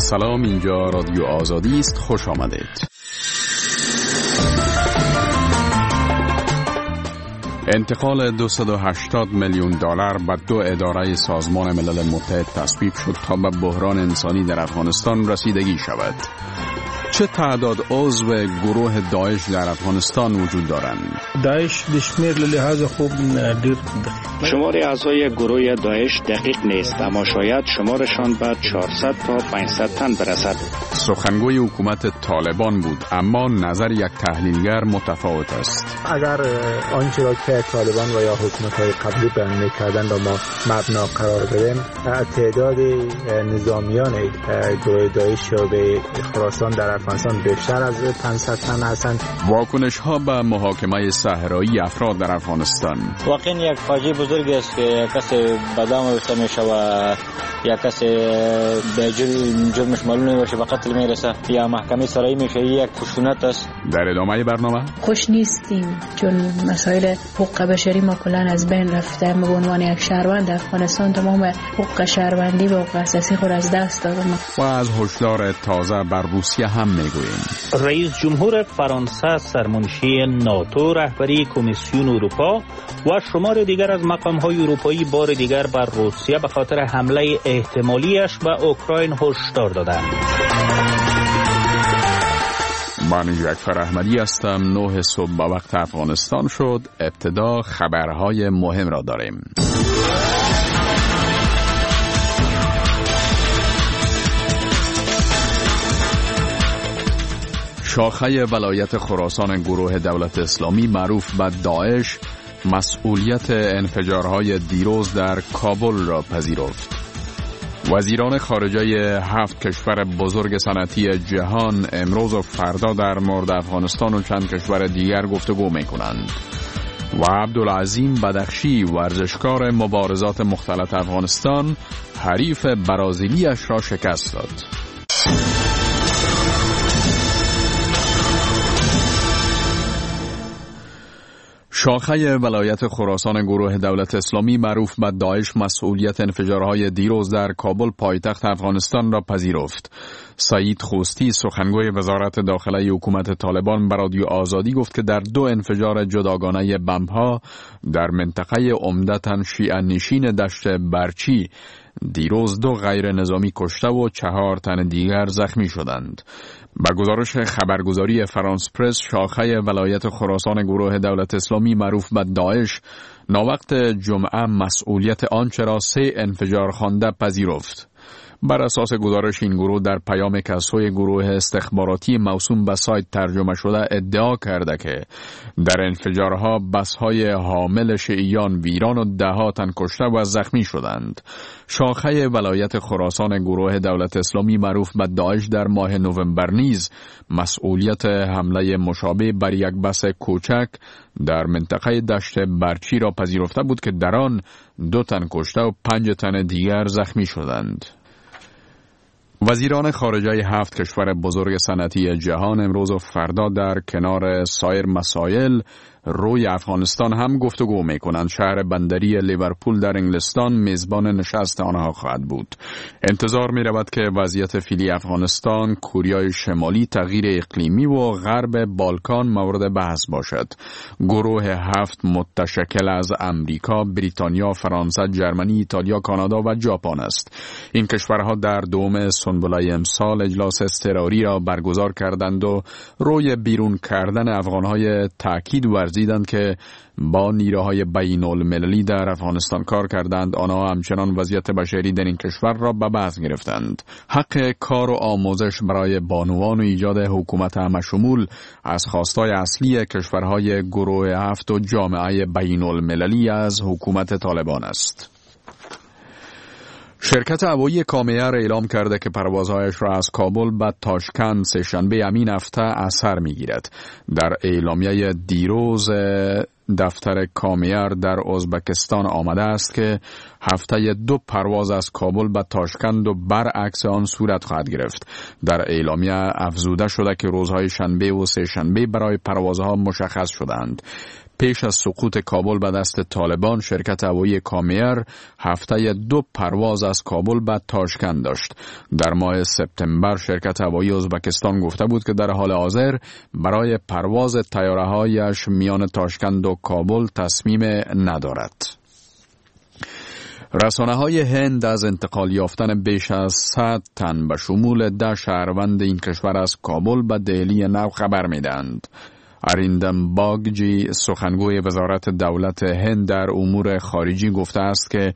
سلام، اینجا رادیو آزادی است. خوش آمدید. انتقال $280 میلیون به 2 اداره سازمان ملل متحد تصویب شد تا به بحران انسانی در افغانستان رسیدگی شود. چه تعداد عضو گروه داعش در افغانستان وجود دارند؟ داعش دشمیر لحاظ خوب دیر شمار اعضای گروه داعش دقیق نیست، اما شاید شمارشان به 400 تا 500 تن برسد. سخنگوی حکومت طالبان بود، اما نظر یک تحلیلگر متفاوت است. اگر آنچه را که طالبان و یا حکومت‌های قبلی بیان می‌کردند ما مبنا قرار بدیم، تعداد نظامیان گروه داعش به خراسان در افغانستان بیشتر از 500 تن هستند. واکنش‌ها به محاکمه صحرایی افراد در افغانستان. واقعا یک فاجعه بزرگ است که کسی به دام رسیده میشه و یا کسی به جرمش معلوم نمیشه به قتل میرسه یا محکمه سرایی میشه. یک خشونت است. در ادامه برنامه خوش نیستیم چون مسائل حقوق بشری ما کلا از بین رفته. ما به عنوان یک شهروند افغانستان تمام حقوق شهروندی و حقوق اساسی خود از دست دادیم. و از هشدار تازه بر روسیه هم میگوییم. رئیس جمهور فرانسه سرمنشی ناتو، رهبری کمیسیون اروپا و شمار دیگر از مقام‌های اروپایی بار دیگر بر روسیه به خاطر حمله احتمالیش به اوکراین هشدار دادند. من جعفر احمدی هستم. 9 صبح به وقت افغانستان شد. ابتدا خبرهای مهم را داریم. شاخه ولایت خراسان گروه دولت اسلامی معروف به داعش مسئولیت انفجارهای دیروز در کابل را پذیرفت. وزیران خارجه 7 کشور بزرگ صنعتی جهان امروز و فردا در مورد افغانستان و چند کشور دیگر گفتگو می‌کنند. و عبدالعظیم بدخشی ورزشکار مبارزات مختلط افغانستان حریف برازیلیش را شکست داد. شاخه ولایت خراسان گروه دولت اسلامی معروف به داعش مسئولیت انفجارهای دیروز در کابل پایتخت افغانستان را پذیرفت. سعید خوستی سخنگوی وزارت داخله حکومت طالبان به رادیو آزادی گفت که در 2 انفجار جداگانه بمب‌ها در منطقه عمدتاً شیعه نشین دشت برچی دیروز 2 غیر نظامی کشته و 4 تن دیگر زخمی شدند. با گزارش خبرگزاری فرانس پرس، شاخه ولایت خراسان گروه دولت اسلامی معروف به داعش ناوقت جمعه مسئولیت آنچه را 3 انفجار خوانده پذیرفت. بر اساس گزارش این گروه در پیام که از سوی گروه استخباراتی موسوم به سایت ترجمه شده ادعا کرده که در انفجارها بس‌های حامل شیعیان ویران و 10 تن کشته و زخمی شدند. شاخه ولایت خراسان گروه دولت اسلامی معروف به داعش در ماه نوامبر نیز مسئولیت حمله مشابه بر یک بس کوچک در منطقه دشت برچی را پذیرفته بود که در آن 2 تن کشته و 5 تن دیگر زخمی شدند. وزیران خارجه 7 کشور بزرگ صنعتی جهان امروز و فردا در کنار سایر مسائل روی افغانستان هم گفتگو می‌کنند. شهر بندری لیورپول در انگلستان میزبان نشست آنها خواهد بود. انتظار می‌رود که وضعیت فعلی افغانستان، کوریای شمالی، تغییر اقلیمی و غرب بالکان مورد بحث باشد. گروه 7 متشکل از امریکا، بریتانیا، فرانسه، جرمنی، ایتالیا، کانادا و ژاپن است. این کشورها در دوم سنبله امسال اجلاس اضطراری را برگزار کردند و روی بیرون کردن افغان‌های تأکید ورزیدند که با نیروهای بین المللی در افغانستان کار کردند. آنها همچنان وضعیت بشری در این کشور را به بحث گرفتند. حق کار و آموزش برای بانوان و ایجاد حکومت همشمول از خواستای اصلی کشورهای گروه 7 و جامعه بین المللی از حکومت طالبان است. شرکت هوایی کامیر اعلام کرده که پروازهایش را از کابل به تاشکند سه‌شنبه همین هفته اثر می‌گیرد. در اعلامیه دیروز دفتر کامیر در ازبکستان آمده است که هفته 2 پرواز از کابل به تاشکند و برعکس آن صورت خواهد گرفت. در اعلامیه افزوده شده که روزهای شنبه و سه‌شنبه برای پروازها مشخص شدند. پیش از سقوط کابل به دست طالبان، شرکت هوایی کامیر هفته 2 پرواز از کابل به تاشکند داشت. در ماه سپتامبر شرکت هوایی ازبکستان گفته بود که در حال حاضر برای پرواز طیاره‌هایش میان تاشکند و کابل تصمیم ندارد. رسانه‌های هند از انتقال یافتن بیش از 100 تن به شمول 10 شهروند این کشور از کابل به دهلی نو خبر می‌دهند. اریندم باگجی سخنگوی وزارت دولت هند در امور خارجی گفته است که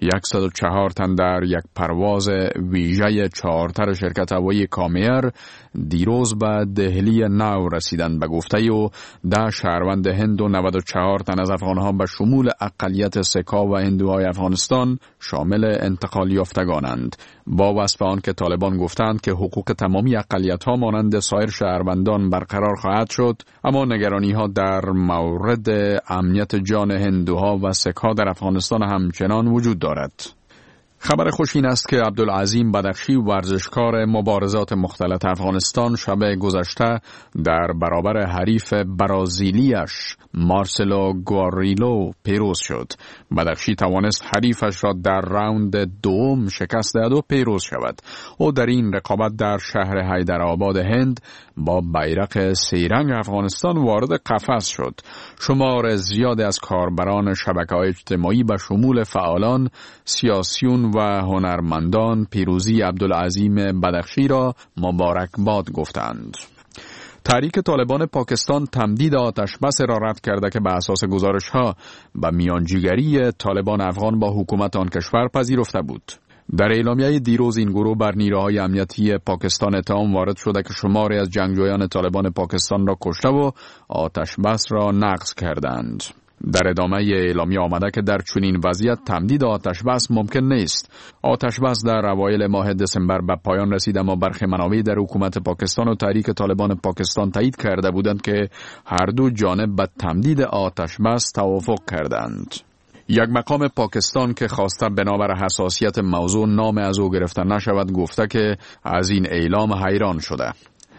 104 تن در یک پرواز ویژه چارتر شرکت هوایی کامیر دیروز به دهلی نو رسیدند. به گفته او 10 شهروند هند و 94 تن از افغانها به شمول اقلیت سکا و هندوهای افغانستان شامل انتقال یافتگانند. با وصف آن که طالبان گفتند که حقوق تمامی اقلیت‌ها مانند سایر شهروندان برقرار خواهد شد، اما نگرانی‌ها در مورد امنیت جان هندوها و سک‌ها در افغانستان همچنان وجود دارد. خبر خوش این است که عبدالعظیم بدخشی، ورزشکار مبارزات مختلط افغانستان، شب گذشته در برابر حریف برازیلیش مارسلو گواریلو پیروز شد. بدخشی توانست حریفش را در راوند دوم شکست دهد و پیروز شود. او در این رقابت در شهر حیدرآباد هند با بیرق سه‌رنگ افغانستان وارد قفس شد. شمار زیادی از کاربران شبکه‌های اجتماعی به شمول فعالان، سیاسیون و هنرمندان پیروزی عبدالعظیم بدخشی را مبارکباد گفتند. تحریک طالبان پاکستان تمدید آتش بس را رد کرده که به اساس گزارش‌ها به میانجیگری طالبان افغان با حکومت آن کشور پذیرفته بود. در اعلامیه دیروز این گروه بر نیروهای امنیتی پاکستان اتهام وارد شده که شماری از جنگجویان طالبان پاکستان را کشته و آتش بس را نقض کردند. در ادامه اعلامیه آمده که در چنین وضعیت تمدید آتش بس ممکن نیست. آتش بس در اوایل ماه دسامبر به پایان رسید، اما برخی منابع در حکومت پاکستان و تحریک طالبان پاکستان تایید کرده بودند که هر دو جانب به تمدید آتش بس توافق کردند. یک مقام پاکستان که خواسته بنابر حساسیت موضوع نام از او گرفته نشود گفته که از این اعلام حیران شده.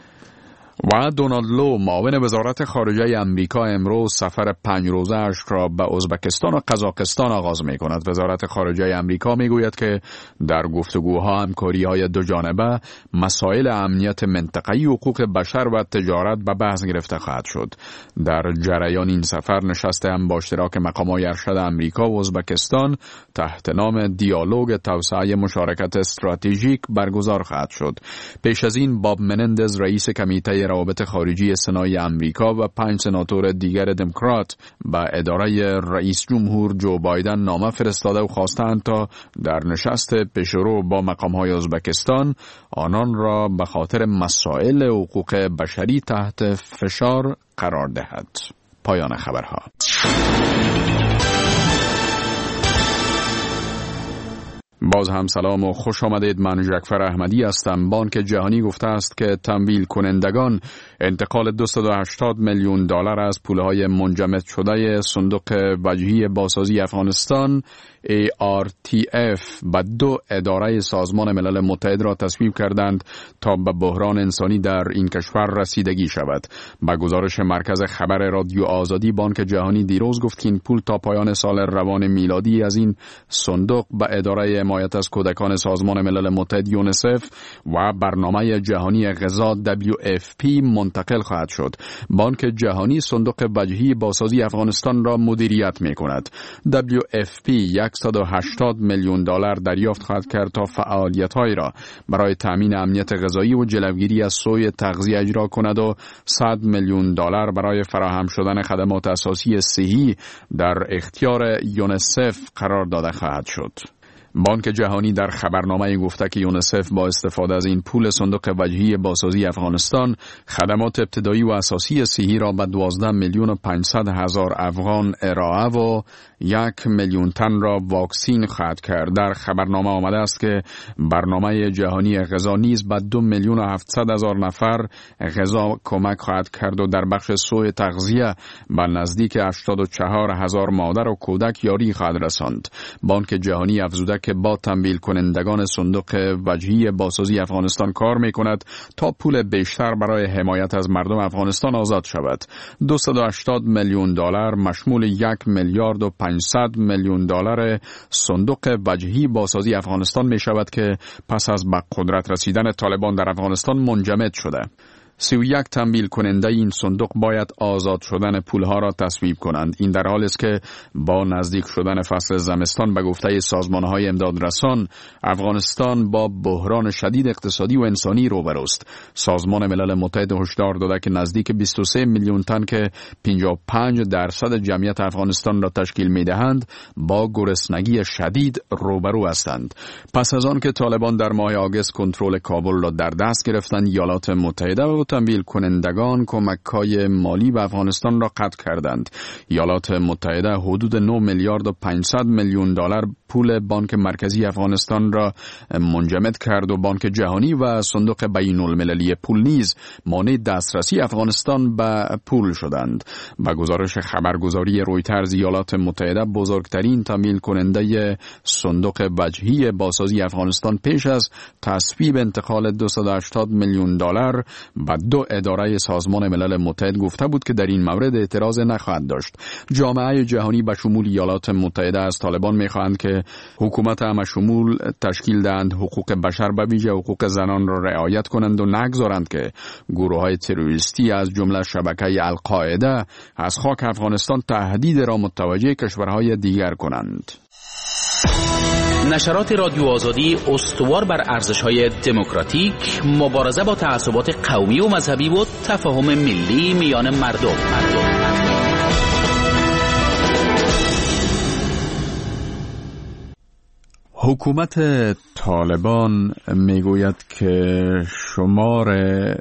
و دونالد لو، معاون وزارت خارجه امریکا، امروز سفر 5 روزه‌اش را به ازبکستان و قزاقستان آغاز می‌کند. وزارت خارجه امریکا می‌گوید که در گفتگوها همکاری‌های دو جانبه مسائل امنیت منطقه‌ای، حقوق بشر و تجارت به بحث گرفته خواهد شد. در جریان این سفر نشست هم با اشتراک مقام‌های ارشد امریکا و ازبکستان تحت نام دیالوگ توسعه مشارکت استراتژیک برگزار خواهد شد. پیش از این باب منندز، رئیس کمیته روابط خارجی سنای امریکا و 5 سناتور دیگر دموکرات به اداره رئیس جمهور جو بایدن نامه فرستاده و خواستند تا در نشست پیشرو با مقام‌های ازبکستان آنان را به خاطر مسائل حقوق بشری تحت فشار قرار دهد. پایان خبرها. باز هم سلام و خوش آمدید. من جعفر احمدی هستم. بانک جهانی گفته است که تمویل کنندگان انتقال 280 میلیون دلار از پولهای منجمد شده صندوق وجهی بازسازی افغانستان ARTF به 2 اداره سازمان ملل متحد را تصویب کردند تا به بحران انسانی در این کشور رسیدگی شود. به گزارش مرکز خبر رادیو آزادی، بانک جهانی دیروز گفت که این پول تا پایان سال روان میلادی از این صندوق به اداره حمایت از کودکان سازمان ملل متحد یونیسف و برنامه جهانی غذا WFP منتقل خواهد شد. بانک جهانی صندوق وجهی بازسازی افغانستان را مدیریت می کند. WFP 180 میلیون دلار دریافت خواهد کرد تا فعالیت‌هایی را برای تامین امنیت غذایی و جلوگیری از سوء تغذیه اجرا کند و 100 میلیون دلار برای فراهم شدن خدمات اساسی صحی در اختیار یونیسف قرار داده خواهد شد. بانک جهانی در خبرنامه گفته که یونیسف با استفاده از این پول صندوق وجهی بازسازی افغانستان خدمات ابتدایی و اساسی صحی را به 12,500,000 افغان ارائه و 1 میلیون تن را واکسین خواهد کرد. در خبرنامه آمده است که برنامه جهانی غذا نیز به 2,700,000 نفر غذا کمک خواهد کرد و در بخش سوء تغذیه به نزدیک 84,000 مادر و کودک یاری خواهد رساند. بانک جهانی افزوده که با تمویل کنندگان صندوق وجهی بازسازی افغانستان کار می کند تا پول بیشتر برای حمایت از مردم افغانستان آزاد شود. 280 میلیون دلار مشمول 1 میلیارد و 500 میلیون دلار صندوق وجهی بازسازی افغانستان می شود که پس از به قدرت رسیدن طالبان در افغانستان منجمد شده. 31 تمویل کننده این صندوق باید آزاد شدن پولها را تصویب کنند. این در حالی است که با نزدیک شدن فصل زمستان به گفته سازمان‌های امدادرسان افغانستان با بحران شدید اقتصادی و انسانی روبروست. سازمان ملل متحد هشدار داده که نزدیک 23 میلیون تن که 55% جمعیت افغانستان را تشکیل می‌دهند با گرسنگی شدید روبرو هستند. پس از آن که طالبان در ماه آگوست کنترل کابل را در دست گرفتند، ایالات متحده و تمویل کنندگان کمک‌های مالی به افغانستان را قطع کردند. ایالات متحده حدود 9 میلیارد و 500 میلیون دلار پول بانک مرکزی افغانستان را منجمد کرد و بانک جهانی و صندوق بین‌المللی پول نیز مانع دسترسی افغانستان به پول شدند. با گزارش خبرگزاری رویترز، ایالات متحده بزرگترین تمویل کننده صندوق وجهی بازسازی افغانستان پیش از تصویب انتقال 280 میلیون دلار به 2 اداره سازمان ملل متحد گفته بود که در این مورد اعتراض نخواهد داشت. جامعه جهانی به شمول ایالات متحده از طالبان می‌خواهند که حکومت همشمول تشکیل دهند، حقوق بشر به ویژه حقوق زنان را رعایت کنند و نگذارند که گروه‌های تروریستی از جمله شبکه القاعده از خاک افغانستان تهدید را متوجه کشورهای دیگر کنند. نشرات رادیو آزادی استوار بر ارزش‌های دموکراتیک، مبارزه با تعصبات قومی و مذهبی و تفاهم ملی میان مردم. حکومت طالبان میگوید که شمار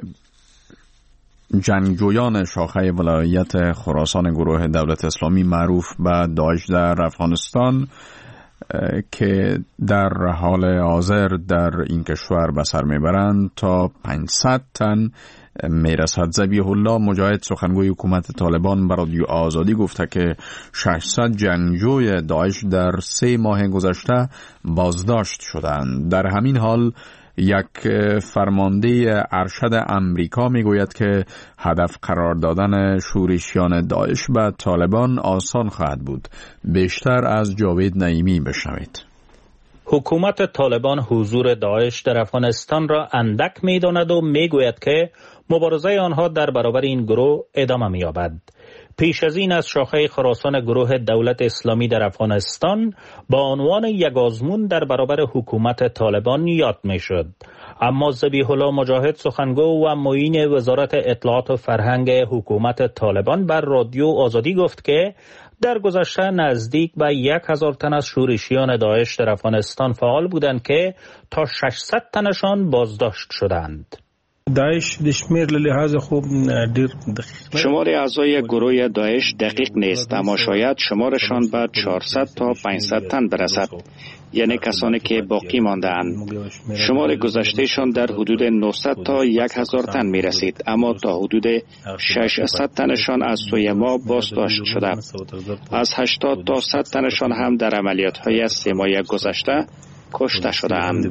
جنگجویان شاخه ولایت خراسان گروه دولت اسلامی معروف به داعش در افغانستان که در حال حاضر در این کشور به سر میبرند تا 500 تن میرسد. ذبیح الله مجاهد سخنگوی حکومت طالبان به رادیو آزادی گفته که 600 جنگجوی داعش در 3 ماه گذشته بازداشت شدند. در همین حال یک فرمانده ارشد امریکا میگوید که هدف قرار دادن شورشیان داعش به طالبان آسان خواهد بود. بیشتر از جاوید نعیمی بشنوید. حکومت طالبان حضور داعش در افغانستان را اندک می‌داند و میگوید که مبارزه آنها در برابر این گروه ادامه می‌یابد. پیش از این از شاخه خراسان گروه دولت اسلامی در افغانستان با عنوان یک آزمون در برابر حکومت طالبان یاد می‌شد. اما ذبیح الله مجاهد سخنگو و معین وزارت اطلاعات و فرهنگ حکومت طالبان بر رادیو آزادی گفت که در گذشته نزدیک به 1000 تن از شورشیان داعش در افغانستان فعال بودند که تا 600 تنشان بازداشت شدند. داعش د شمیر له لحاظ خوب ډیر دقیق شمار اعضای گروه داعش دقیق نیست، اما شاید شمارشان به 400 تا 500 تن برسد، یعنی کسانی که باقی مانده اند. شمار گذشتهشان در حدود 900 تا 1000 تن می رسید، اما تا حدود 600 تنشان از سوی ما بازداشت شده. از 80 تا 100 تنشان هم در عملیات های 3 ماه گذشته کشته شده اند.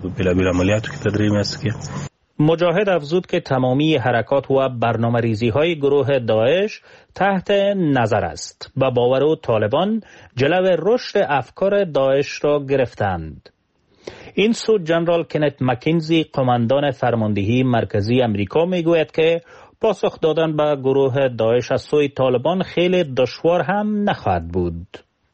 مجاهد افزود که تمامی حرکات و برنامه ریزی های گروه داعش تحت نظر است و باور و طالبان جلو رشد افکار داعش را گرفتند. این سو جنرال کنت مکینزی قماندان فرماندهی مرکزی امریکا میگوید که پاسخ دادن به گروه داعش از سوی طالبان خیلی دشوار هم نخواهد بود.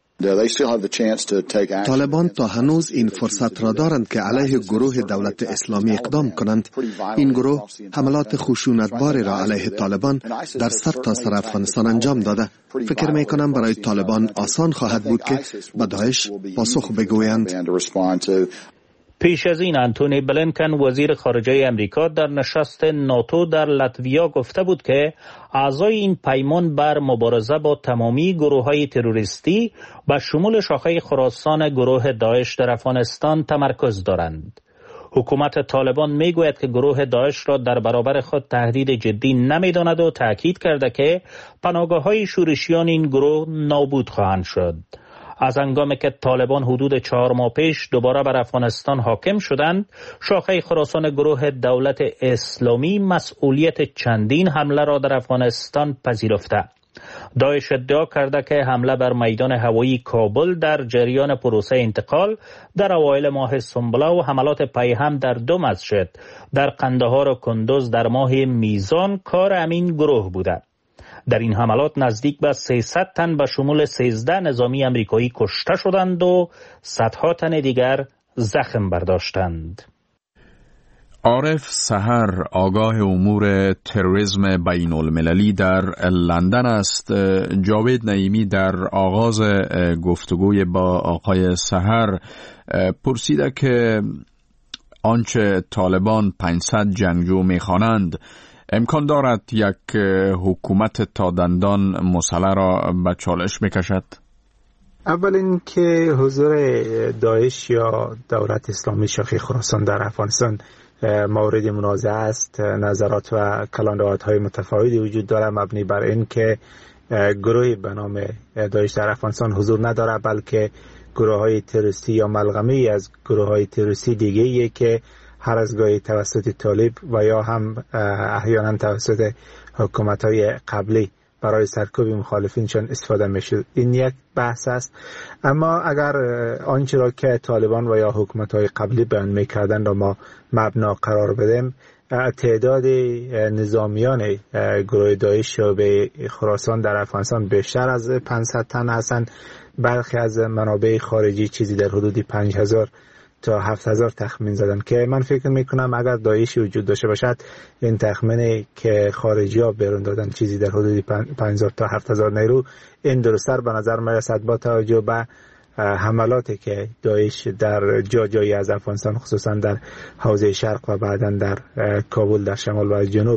طالبان تا هنوز این فرصت را دارند که علیه گروه دولت اسلامی اقدام کنند. این گروه حملات خشونتباری را علیه طالبان در سرتاسر افغانستان انجام داده. فکر می کنم برای طالبان آسان خواهد بود که به داعش پاسخ بگویند. پیش از این انتونی بلینکن وزیر خارجه امریکا در نشست ناتو در لاتویا گفته بود که اعضای این پیمان بر مبارزه با تمامی گروه‌های تروریستی و شمول شاخه خراسان گروه داعش در افغانستان تمرکز دارند. حکومت طالبان میگوید که گروه داعش را در برابر خود تهدید جدی نمی‌داند و تاکید کرده که پناهگاه‌های شورشیان این گروه نابود خواهند شد. از هنگامی که طالبان حدود 4 ماه پیش دوباره بر افغانستان حاکم شدند، شاخه خراسان گروه دولت اسلامی مسئولیت چندین حمله را در افغانستان پذیرفته. داعش ادعا کرده که حمله بر میدان هوایی کابل در جریان پروسه انتقال در اوایل ماه سنبله و حملات پیهم در 2 مسجد در قندهار و کندوز در ماه میزان کار همین گروه بوده. در این حملات نزدیک به 300 تن به شمول 13 نظامی امریکایی کشته شدند و صدها تن دیگر زخم برداشتند. عارف سحر آگاه امور تروریسم بین المللی در لندن است. جاوید نعیمی در آغاز گفتگوی با آقای سحر پرسیده که آنچه طالبان 500 جنگجو می‌خوانند امکان دارد یک حکومت تا دندان مسلح را به چالش می‌کشد؟ اول این که حضور داعش یا دولت اسلامی شاخه خراسان در افغانستان مورد منازعه است. نظرات و کلانده‌های متفاوتی وجود دارد مبنی بر این که گروهی به نام داعش در افغانستان حضور ندارد، بلکه گروه‌های تروریستی یا ملغمه‌ای از گروه‌های تروریستی دیگه‌ای که هر از گاهی توسط طالب و یا هم احیانا توسط حکومت‌های قبلی برای سرکوب مخالفینشان استفاده می‌شد. این یک بحث است. اما اگر آنچه را که طالبان و یا حکومت‌های قبلی بیان می‌کردند را ما مبنا قرار بدیم، تعداد نظامیان گروه داعش به خراسان در افغانستان بیشتر از 500 تن هستند. برخی از منابع خارجی چیزی در حدود 5000 تا 7000 تخمین زدن که من فکر میکنم اگر داعش وجود داشته باشد این تخمینی که خارجی ها بیرون دادن چیزی در حدود 5000 تا 7000 نیرو، این درست‌تر به نظر میرسد با توجه به حملاتی که داعش در جایی از افغانستان خصوصا در حوزه شرق و بعداً در کابل در شمال و جنوب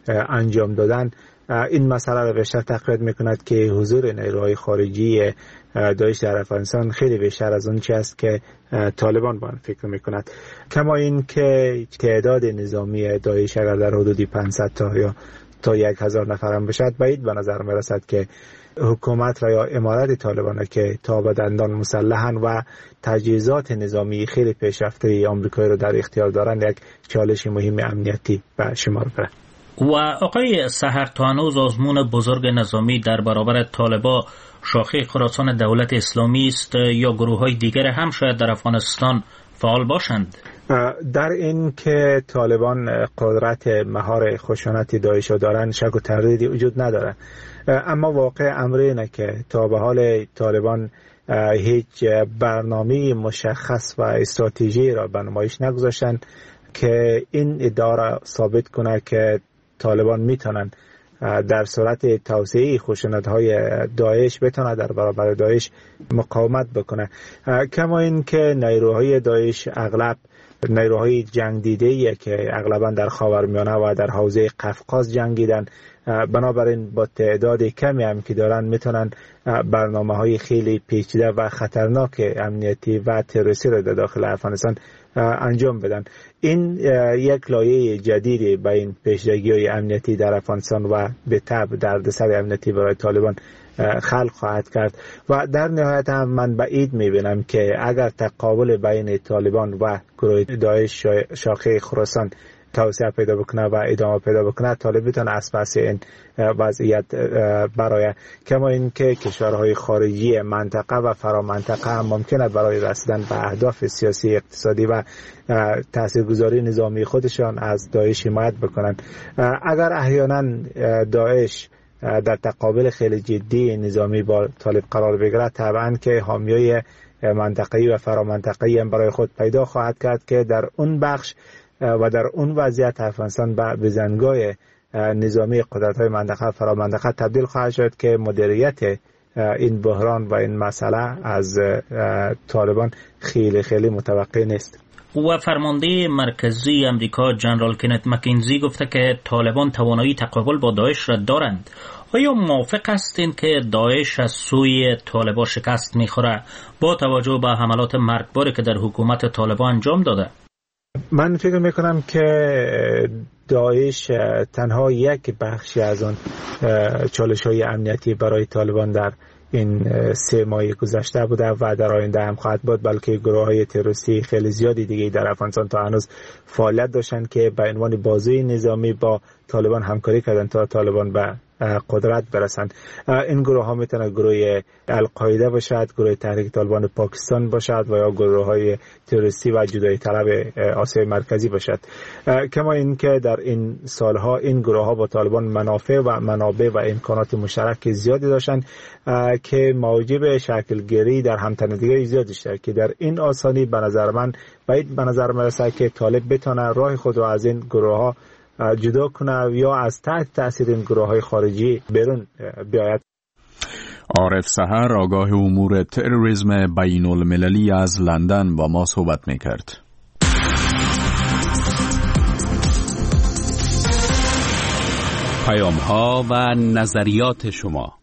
انجام دادن. این مسئله را بیشتر تقویت میکند که حضور نیروهای خارجی داعش در افغانستان خیلی بیشتر از اون چیزی است که طالبان با آن فکر میکند. کما این که تعداد نظامی داعش اگر در حدود 500 تا یا تا 1000 نفر هم باشد، بعید به نظر میرسد که حکومت و یا امارت طالبان که تا به دندان مسلحن و تجهیزات نظامی خیلی پیشرفته آمریکایی رو در اختیار دارند یک چالش مهم امنیتی به شمار برد. و آقای سحر، تا هنوز آزمون بزرگ نظامی در برابر طالبان شاخه خراسان دولت اسلامی است یا گروه‌های دیگر هم شاید در افغانستان فعال باشند؟ در این که طالبان قدرت مهار خشونت داعش دارند شک و تردیدی وجود ندارد، اما واقع امر اینه که تا به حال طالبان هیچ برنامه مشخص و استراتژی را به نمایش نگذاشتند که این ادعا را ثابت کنه که طالبان میتونن در صورت توسعه خشونت‌های داعش بتونه در برابر داعش مقاومت بکنه. کما این که نیروهای داعش اغلب نیروهای جنگ دیده‌ای که اغلبا در خاورمیانه و در حوزه قفقاز جنگیدن، بنابراین با تعداد کمی هم که دارن میتونن برنامه‌های خیلی پیچیده و خطرناک امنیتی و تروریستی را در داخل افغانستان انجام بدن. این یک لایه جدیدی به این پیشروی‌های امنیتی در افغانستان و به تبع دردسر امنیتی برای طالبان خلق خواهد کرد و در نهایت هم من بعید میبینم که اگر تقابل بین طالبان و گروه داعش شاخه خراسان توسعه پیدا بکنه و ادامه پیدا بکنه، طالب بتونه از پس این وضعیت برای کما این که کشورهای خارجی منطقه و فرامنطقه هم ممکنه برای رسیدن به اهداف سیاسی، اقتصادی و تاثیرگذاری نظامی خودشان از داعش حمایت بکنن. اگر احیانا داعش در تقابل خیلی جدی نظامی با طالب قرار بگیره، طبعا که حامیای منطقه‌ای و فرامنطقه‌ای هم برای خود پیدا خواهد کرد که در اون بخش و در اون وضعیت افغانستان به بزنگاه نظامی قدرت‌های منطقه فرامنطقه تبدیل خواهد شد که مدیریت این بحران و این مسئله از طالبان خیلی خیلی متوقع نیست. و فرمانده مرکزی امریکا جنرال کنت مکینزی گفته که طالبان توانایی تقابل با داعش را دارند. آیا موافق هستین که داعش از سوی طالبان شکست میخوره با توجه به حملات مرگباری که در حکومت طالبان انجام داده؟ من فکر میکنم که داعش تنها یک بخشی از آن چالش‌های امنیتی برای طالبان در این 3 ماه گذشته بوده و در آینده هم خواهد بود، بلکه گروه‌های تروریستی خیلی زیادی دیگه در افغانستان تا هنوز فعالیت داشتن که به عنوان بازوی نظامی با طالبان همکاری کردن تا طالبان به قدرت برسند. این گروه ها میتونه گروه القاعده باشد، گروه تحریک طالبان پاکستان باشد و یا گروه های تروریستی و جدایی طلب آسیای مرکزی باشد. کما این که در این سالها این گروه ها با طالبان منافع و منابع و امکانات مشترک زیادی داشتن که موجب شکلگیری در همتنیدگی زیادی شد که در این آسانی به نظر من باید به نظر مرسه که طالب بتونه راه خود رو از این گروه ها جدا کنه یا از تحت تاثیر این گروه های خارجی بیرون بیاید. عارف سحر آگاه امور تروریسم بین المللی از لندن با ما صحبت میکرد. پیام ها و نظریات شما.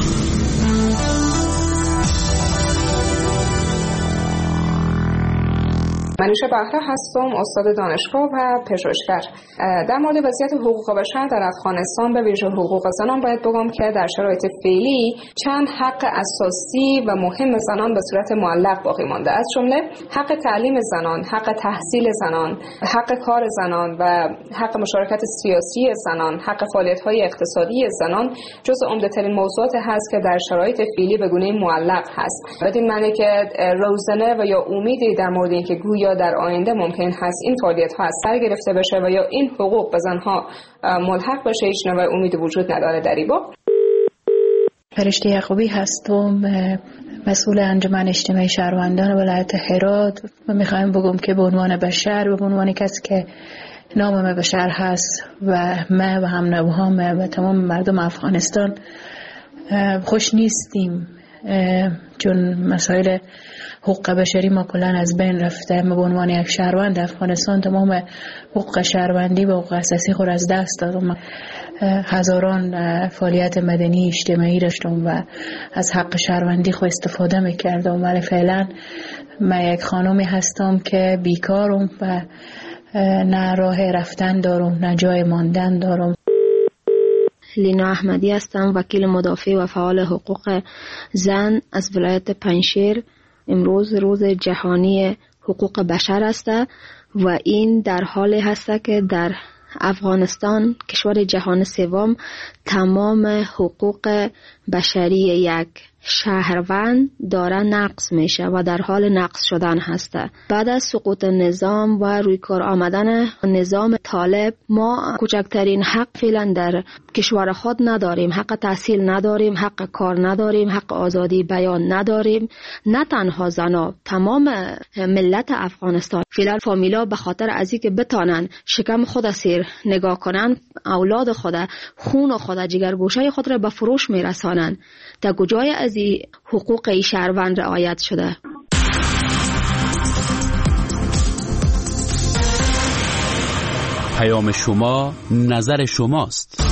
منیشه بهره هستم، استاد دانشگاه و پژوهشگر. در مورد وضعیت حقوق بشر در افغانستان به ویژه حقوق زنان باید بگم که در شرایط فعلی چند حق اساسی و مهم زنان به صورت معلق باقی مانده، از جمله حق تعلیم زنان، حق تحصیل زنان، حق کار زنان و حق مشارکت سیاسی زنان، حق فعالیت‌های اقتصادی زنان جزو عمده‌ترین موضوعات هست که در شرایط فعلی به گونه معلق هست. بدین معنی که روزنه و یا امیدی در مورد اینکه گویا در آینده ممکن هست این فعالیت ها از سر گرفته بشه و یا این حقوق به زنها ملحق بشه هیچ نوع امیدی وجود نداره در این باب. فرشته یعقوبی هستم، مسئول انجمن اجتماعی شهروندان ولایت هرات و میخوایم بگم که به عنوان بشر، به عنوان کسی که نام بشر هست و ما و هم نوهام و تمام مردم افغانستان خوش نیستیم، چون مسائل حقوق بشری ما کلان از بین رفته. ما به عنوان یک شهروند افغانستان تمام حقوق شهروندی و حقوق اساسی خود از دست دادم. هزاران فعالیت مدنی اجتماعی داشتم و از حق شهروندی خود استفاده میکردم، ولی فعلا من یک خانمی هستم که بیکارم و نه راه رفتن دارم نه جای ماندن دارم. لینا احمدی هستم، وکیل مدافع و فعال حقوق زن از ولایت پنجشیر. امروز روز جهانی حقوق بشر است و این در حالی هست که در افغانستان، کشور جهان سوم، تمام حقوق بشری یک شهروند داره نقض میشه و در حال نقض شدن هست. بعد از سقوط نظام و روی کار آمدن نظام طالب، ما کوچکترین حق فعلا در کشور خود نداریم. حق تحصیل نداریم، حق کار نداریم، حق آزادی بیان نداریم. نه تنها زنا، تمام ملت افغانستان فعلا فامیلا به خاطر از اینکه بتانن شکم خود سیر نگاه کنن، اولاد خود، خون خود، جگرگوشه خود را به فروش میرسانن. تا کجای از این حقوق شهروند رعایت شده؟ پیام شما، نظر شماست.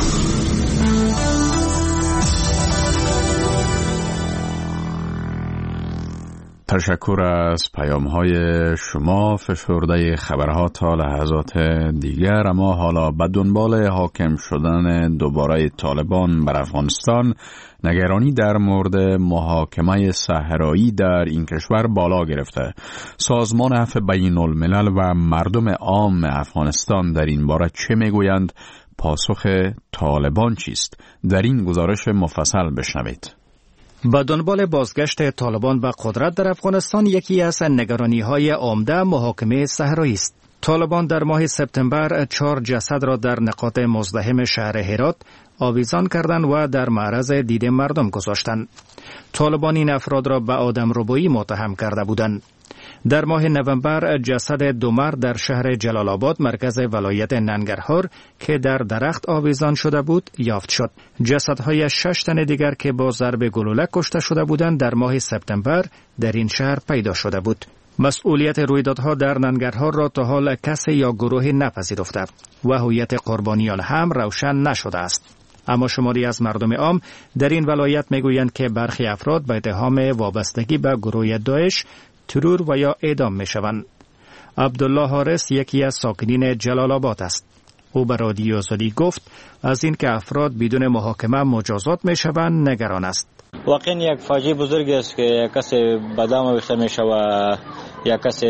تشکر از پیام‌های شما. فشرده خبرها تا لحظات دیگر. اما حالا به دنبال حاکم شدن دوباره طالبان بر افغانستان، نگرانی در مورد محاکمه صحرایی در این کشور بالا گرفته. سازمان عفو بین الملل و مردم عام افغانستان در این باره چه میگویند؟ پاسخ طالبان چیست؟ در این گزارش مفصل بشنوید. با دنبال بازگشت طالبان به قدرت در افغانستان، یکی از نگرانی‌های عمده محاکمه صحرایی است. طالبان در ماه سپتامبر 4 جسد را در نقاط مزدحم شهر هرات آویزان کردند و در معرض دید مردم گذاشتند. طالبان این افراد را به آدمربایی متهم کرده بودند. در ماه نوامبر جسد 2 مرد در شهر جلال آباد، مرکز ولایت ننگرهار، که در درخت آویزان شده بود یافت شد. جسدهای 6 تن دیگر که با ضرب گلوله کشته شده بودند در ماه سپتامبر در این شهر پیدا شده بود. مسئولیت رویدادها در ننگرهار را تا حال کسی یا گروهی نپذیرفته و هویت قربانیان هم روشن نشده است. اما شماری از مردم عام در این ولایت میگویند که برخی افراد به اتهام وابستگی به گروه داعش ترور و یا اعدام می شوند. عبدالله حارس یکی از ساکنین جلال آباد است. او به رادیو زدی گفت از این که افراد بدون محاکمه مجازات می شوند نگران است. واقعا یک فاجعه بزرگ است که کسی بدام ویخته میشه و یا کسی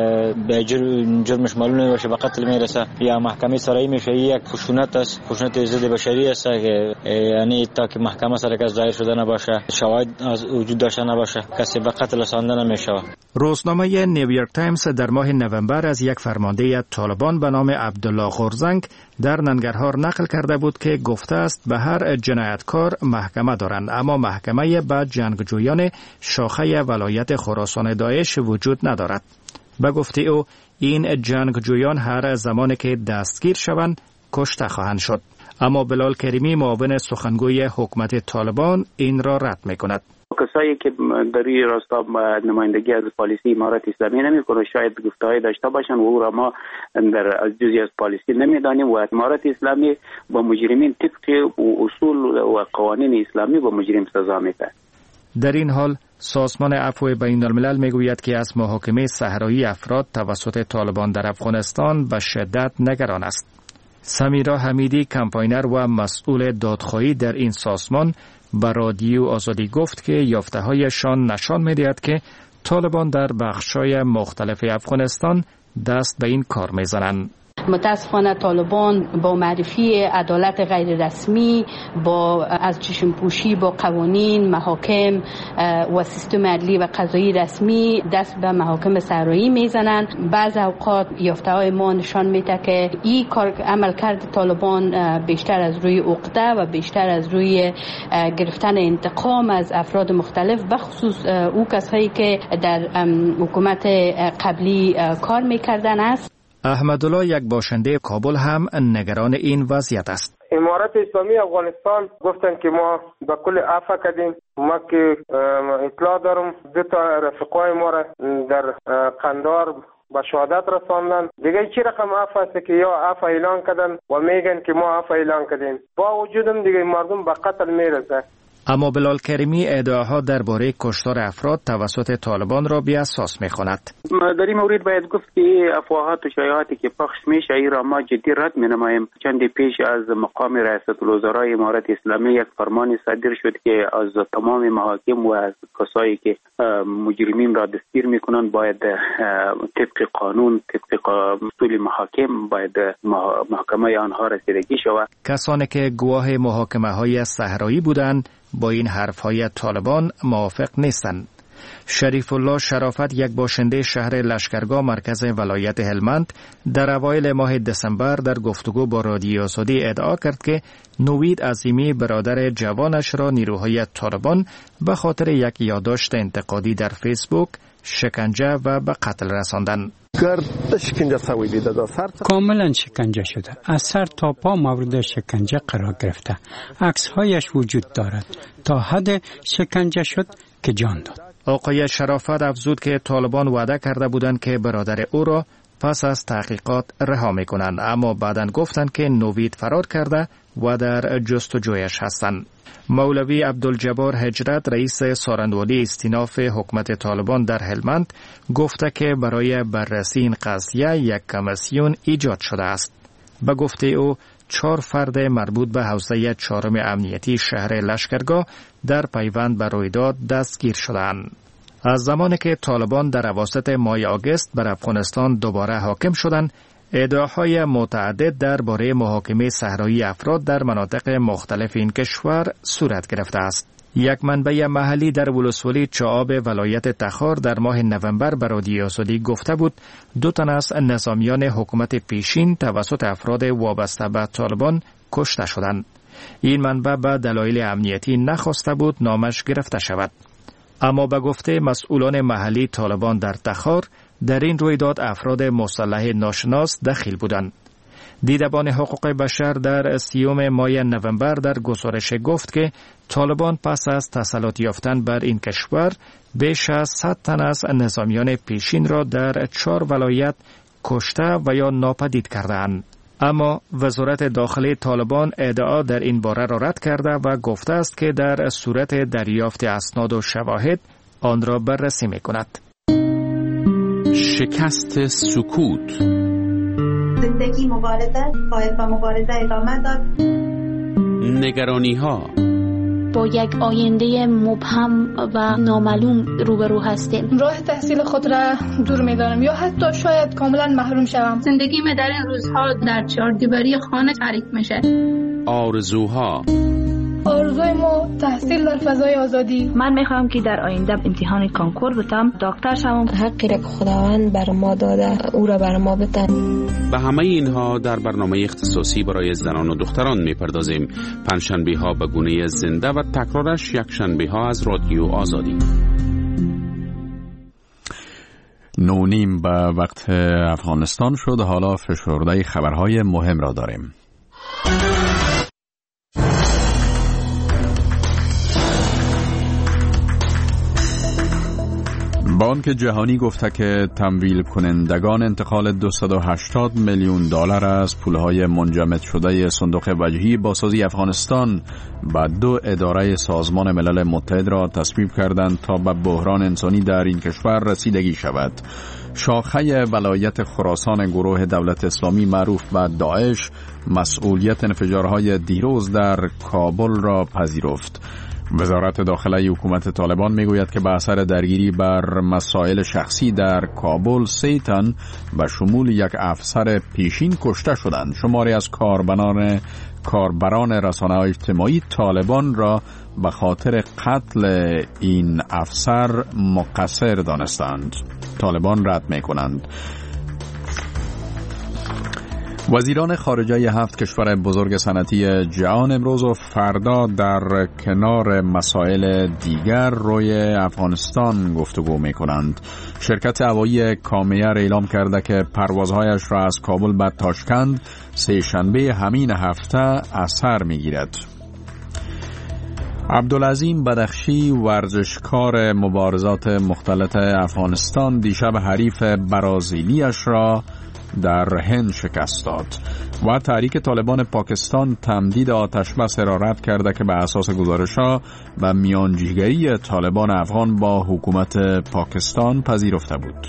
به جرمش معلوم نمیشه به قتل میرسه یا محکمه سرایی میشه. یک خشونت است، خشونت ضد بشری است که یعنی تا که محکمه سر کس ظاهر شده نباشه، شواهد وجود داشته نباشه، کسی به قتل رسانده نمیشه. روزنامه نیویورک تایمز در ماه نوامبر از یک فرمانده طالبان به نام عبدالله غورزنگ در ننگرهار نقل کرده بود که گفته است به هر جنایتکار محکمه دارند، اما محکمه به جنگجویان شاخه ولایت خراسان داعش وجود ندارد. به گفته او این جنگجویان هر زمانی که دستگیر شوند کشته خواهند شد. اما بلال کریمی معاون سخنگوی حکومت طالبان این را رد می‌کند. کسایی که در این راستا نمایندگی از پالیسی امارت اسلامی نمی‌کنه شاید گفته‌ای داشته باشن و او را ما در از جزئی از پالیسی نمی‌دانیم و امارت اسلامی با مجرمین طبق اصول و قوانین اسلامی با مجرم سزا میده. در این حال سازمان عفو بین الملل میگوید که از محاکمه صحرایی افراد توسط طالبان در افغانستان به شدت نگران است. سمیرا حمیدی کمپاینر و مسئول دادخواهی در این سازمان به رادیو آزادی گفت که یافته‌هایشان نشان می‌دهد که طالبان در بخش‌های مختلف افغانستان دست به این کار می‌زنند. متاسفانه طالبان با معرفی عدالت غیر رسمی، با از چشم پوشی با قوانین، محاکم و سیستم عدلی و قضایی رسمی دست به محاکم صحرایی میزنند. بعض اوقات یافته‌های ما نشان میده که این کار عملکرد طالبان بیشتر از روی عقده و بیشتر از روی گرفتن انتقام از افراد مختلف، بخصوص او کسایی که در حکومت قبلی کار میکردن است. احمدالله یک باشنده کابل هم نگران این وضعیت است. امارت اسلامی افغانستان گفتن که ما به کل عفو کردیم. ما که اطلاع دارم دو تا رفقای ما را در قندار به شهادت رساندن. دیگه چی رقم عفو است که یا عفو اعلان کردن و میگن که ما عفو اعلان کردیم، با وجودم دیگه مردم به قتل میرسه. اما بلال کریمی ادعاها درباره کشتار افراد توسط طالبان را بی اساس می‌خواند. در این مورد باید گفت که افواهات و شایعاتی که پخش میشه این را ما جدی رد می‌نماییم. چند پیش از مقام رئیس الوزرای امارت اسلامی یک فرمان صادر شد که از تمام محاکم و از کسایی که مجرمین را دستگیر می‌کنند باید طبق قانون، طبق اصول محاکم باید محاکمه آنها رسیدگی شود. کسانی که گواه محاکمه‌های صحرایی بودند با این حرفهای طالبان موافق نیستند. شریف الله شرافت یک باشنده شهر لشکرگاه مرکز ولایت هلمند در اوایل ماه دسامبر در گفتگو با رادیو آزادی ادعا کرد که نوید عظیمی برادر جوانش را نیروهای طالبان به خاطر یک یادداشت انتقادی در فیسبوک شکنجه و به قتل رساندند. کاملا شکنجه شده، از سر تا پا مورد شکنجه قرار گرفته. عکس‌هایش وجود دارد. تا حد شکنجه شد که جان داد. آقای شرافت افزود که طالبان وعده کرده بودند که برادر او را پس از تحقیقات رها می‌کنند، اما بعداً گفتند که نوید فرار کرده و در جستجویش هستند. مولوی عبدالجبار هجرت رئیس سارندوالی استیناف حکومت طالبان در هلمند گفته که برای بررسی این قضیه یک کمیسیون ایجاد شده است. به گفته او 4 فرد مربوط به حوزه 4 امنیتی شهر لشکرگاه در پیوند به رویداد دستگیر شدند. از زمانی که طالبان در اواسط ماه آگوست بر افغانستان دوباره حاکم شدند، ادعاهای متعدد درباره محاکمه صحرایی افراد در مناطق مختلف این کشور صورت گرفته است. یک منبع محلی در ولسوالی چعاب ولایت تخار در ماه نوامبر به رادیو آزادی گفته بود 2 تن از نظامیان حکومت پیشین توسط افراد وابسته به طالبان کشته شدند. این منبع به دلایل امنیتی نخواسته بود نامش گرفته شود. اما به گفته مسئولان محلی طالبان در تخار در این رویداد افراد مسلح ناشناس دخیل بودند. دیدبان حقوق بشر در 30 ماه نوامبر در گزارش گفت که طالبان پس از تسلط یافتن بر این کشور بیش از 100 تن از نظامیان پیشین را در 4 ولایت کشته و یا ناپدید کردند. اما وزارت داخلی طالبان ادعا در این باره را رد کرده و گفته است که در صورت دریافت اسناد و شواهد آن را بررسی می‌کند. شکست سکوت. زندگی مبارزه باید با مبارزه ادامه داد. نگرانی ها. با یک آینده مبهم و نامعلوم روبرو هستیم. راه تحصیل خود را دور می‌دانم یا حتی شاید کاملا محروم شوم. زندگی من در این روزها در چهاردیواری خانه تعریف میشه. آرزوها. آرزوی ما تحصیل در فضای آزادی. من میخوام که در آینده امتحان کانکور بتم، دکتر شوم. حقی را که خداوند بر ما داده او را بر ما بتن. به همه اینها در برنامه اختصاصی برای زنان و دختران میپردازیم. پنجشنبه ها به گونه زنده و تکرارش یکشنبه ها از رادیو آزادی. 9:30 به وقت افغانستان شد. حالا فشرده خبرهای مهم را داریم. بانک جهانی گفته که تمویل کنندگان انتقال $280 میلیون از پولهای منجمد شده صندوق وجهی بازسازی افغانستان به 2 اداره سازمان ملل متحد را تصویب کردند تا به بحران انسانی در این کشور رسیدگی شود. شاخه ولایت خراسان گروه دولت اسلامی معروف به داعش مسئولیت انفجارهای دیروز در کابل را پذیرفت. وزارت داخله حکومت طالبان میگوید که به اثر درگیری بر مسائل شخصی در کابل 3 تن به شمول یک افسر پیشین کشته شدند. شماری از کاربران رسانه‌های اجتماعی طالبان را به خاطر قتل این افسر مقصر دانستند. طالبان رد میکنند. وزیران خارجه 7 کشور بزرگ صنعتی جهان امروز و فردا در کنار مسائل دیگر روی افغانستان گفتگو می کنند. شرکت هوایی کامیر اعلام کرده که پروازهایش را از کابل به تاشکند سه شنبه همین هفته اثر می گیرد. عبدالعظیم بدخشی ورزشکار مبارزات مختلط افغانستان دیشب حریف برازیلیش را در هند شکست داد و تحریک طالبان پاکستان تمدید آتشبس را رد کرده که به اساس گزارش‌ها و میانجیگری طالبان افغان با حکومت پاکستان پذیرفته بود.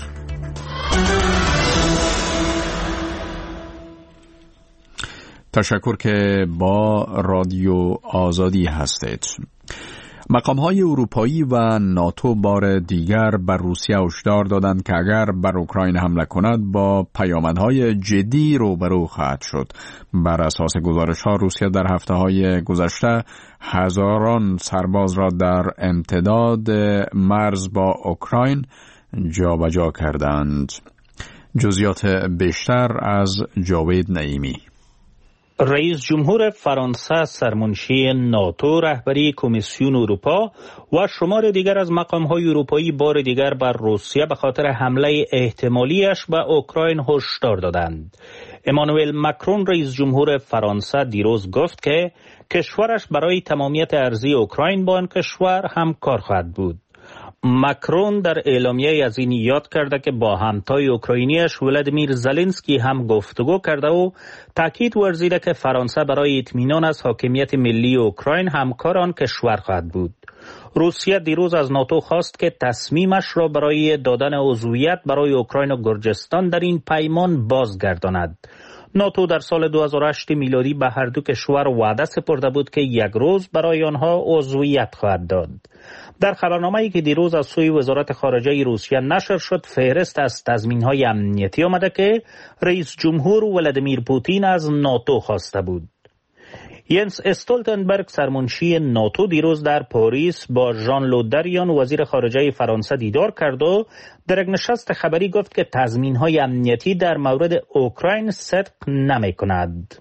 تشکر که با رادیو آزادی هستید. مقام‌های اروپایی و ناتو بار دیگر بر روسیه هشدار دادند که اگر بر اوکراین حمله کند با پیامدهای جدی روبرو خواهد شد. بر اساس گزارش‌ها روسیه در هفته‌های گذشته هزاران سرباز را در امتداد مرز با اوکراین جابجا کردند. جزئیات بیشتر از جاوید نعیمی. رئیس جمهور فرانسه سرمنشی ناتو رهبری کمیسیون اروپا و شمار دیگر از مقام‌های اروپایی بار دیگر بر روسیه به خاطر حمله احتمالیش به اوکراین هشدار دادند. امانوئل مکرون رئیس جمهور فرانسه دیروز گفت که کشورش برای تمامیت ارضی اوکراین با آن کشور همکار خواهد بود. مکرون در اعلامیه از این یاد کرده که با همتای اوکراینیش ولادیمیر زلنسکی هم گفتگو کرده و تاکید ورزیده که فرانسه برای اطمینان از حاکمیت ملی اوکراین همکار آن کشور خواهد بود. روسیه دیروز از ناتو خواست که تصمیمش را برای دادن عضویت برای اوکراین و گرجستان در این پیمان بازگرداند. ناتو در سال 2008 میلادی به هر دو کشور وعده سپرده بود که یک روز برای آنها عضویت خواهد داد. در خبرنامه‌ای که دیروز از سوی وزارت خارجه روسیه نشر شد، فهرست از تضمین‌های امنیتی آمده که رئیس جمهور ولادیمیر پوتین از ناتو خواسته بود. ینس استولتنبرگ سرمنشی ناتو دیروز در پاریس با ژان لو دریان وزیر خارجه فرانسه دیدار کرد و در یک نشست خبری گفت که تضمین‌های امنیتی در مورد اوکراین صدق نمی‌کند.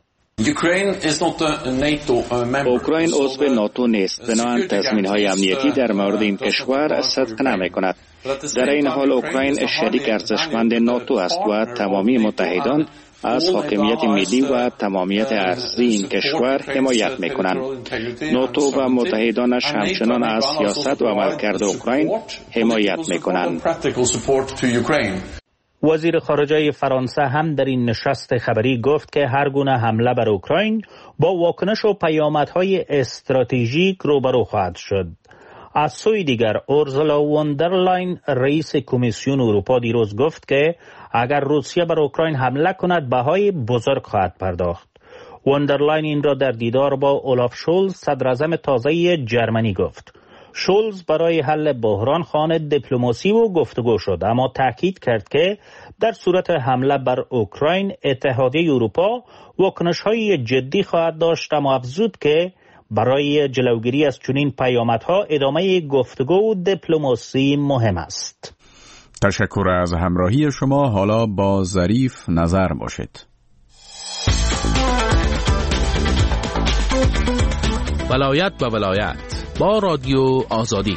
اوکراین عضو ناتو نیست، بنابراین تضمین‌های امنیتی در مورد این کشور صدق نمی‌کند. در این حال اوکراین شریک ارزشمند ناتو است و تمامی متحدان از حاکمیت ملی و تمامیت ارضی این کشور حمایت می‌کنند. ناتو و متحدانش همچنان از سیاست و عملکرد اوکراین حمایت می‌کنند. وزیر خارجه فرانسه هم در این نشست خبری گفت که هر گونه حمله بر اوکراین با واکنش و پیامدهای استراتژیک روبرو خواهد شد. از سوی دیگر اورسولا وندرلاین رئیس کمیسیون اروپا دیروز گفت که اگر روسیه بر اوکراین حمله کند بهای بزرگ خواهد پرداخت. واندرلاین این را در دیدار با اولاف شولز صدراعظم تازه جرمنی گفت. شولز برای حل بحران خواهان دیپلماسی و گفتگو شد، اما تاکید کرد که در صورت حمله بر اوکراین اتحادیه اروپا واکنش‌های جدی خواهد داشت، اما افزود که برای جلوگیری از چنین پیامدها ادامه گفتگو و دیپلماسی مهم است. تشکر از همراهی شما. حالا با ظریف نظر باشید. ولایت به ولایت با رادیو آزادی.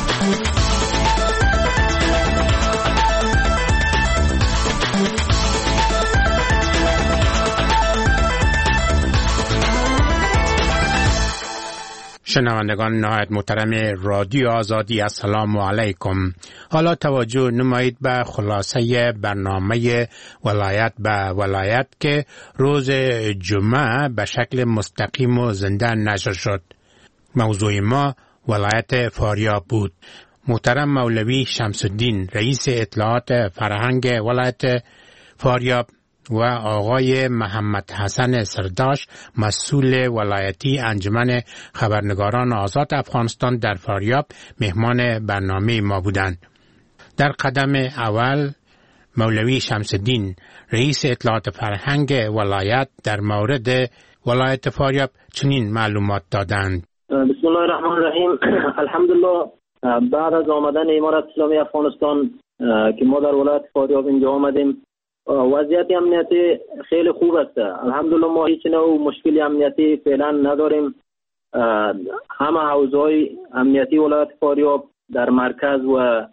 شنوندگان نهایت محترم رادیو آزادی، السلام علیکم. حالا توجه نمایید به خلاصه برنامه ولایت به ولایت که روز جمعه به شکل مستقیم و زنده نشر شد. موضوع ما ولایت فاریاب بود. محترم مولوی شمس الدین رئیس اطلاعات فرهنگ ولایت فاریاب و آقای محمد حسن سرداش مسئول ولایتی انجمن خبرنگاران آزاد افغانستان در فاریاب مهمان برنامه ما بودند. در قدم اول مولوی شمس الدین رئیس اطلاعات فرهنگ ولایت در مورد ولایت فاریاب چنین معلومات دادند. بسم الله الرحمن الرحیم. الحمدلله بعد از آمدن امارت اسلامی افغانستان که ما در ولایت فاریاب اینجا آمدیم، وضعیت امنیتی خیلی خوب است. الحمدلله ما هیچ نوع مشکلی امنیتی فعلا نداریم. همه حوزه‌های امنیتی ولایت فاریاب در مرکز و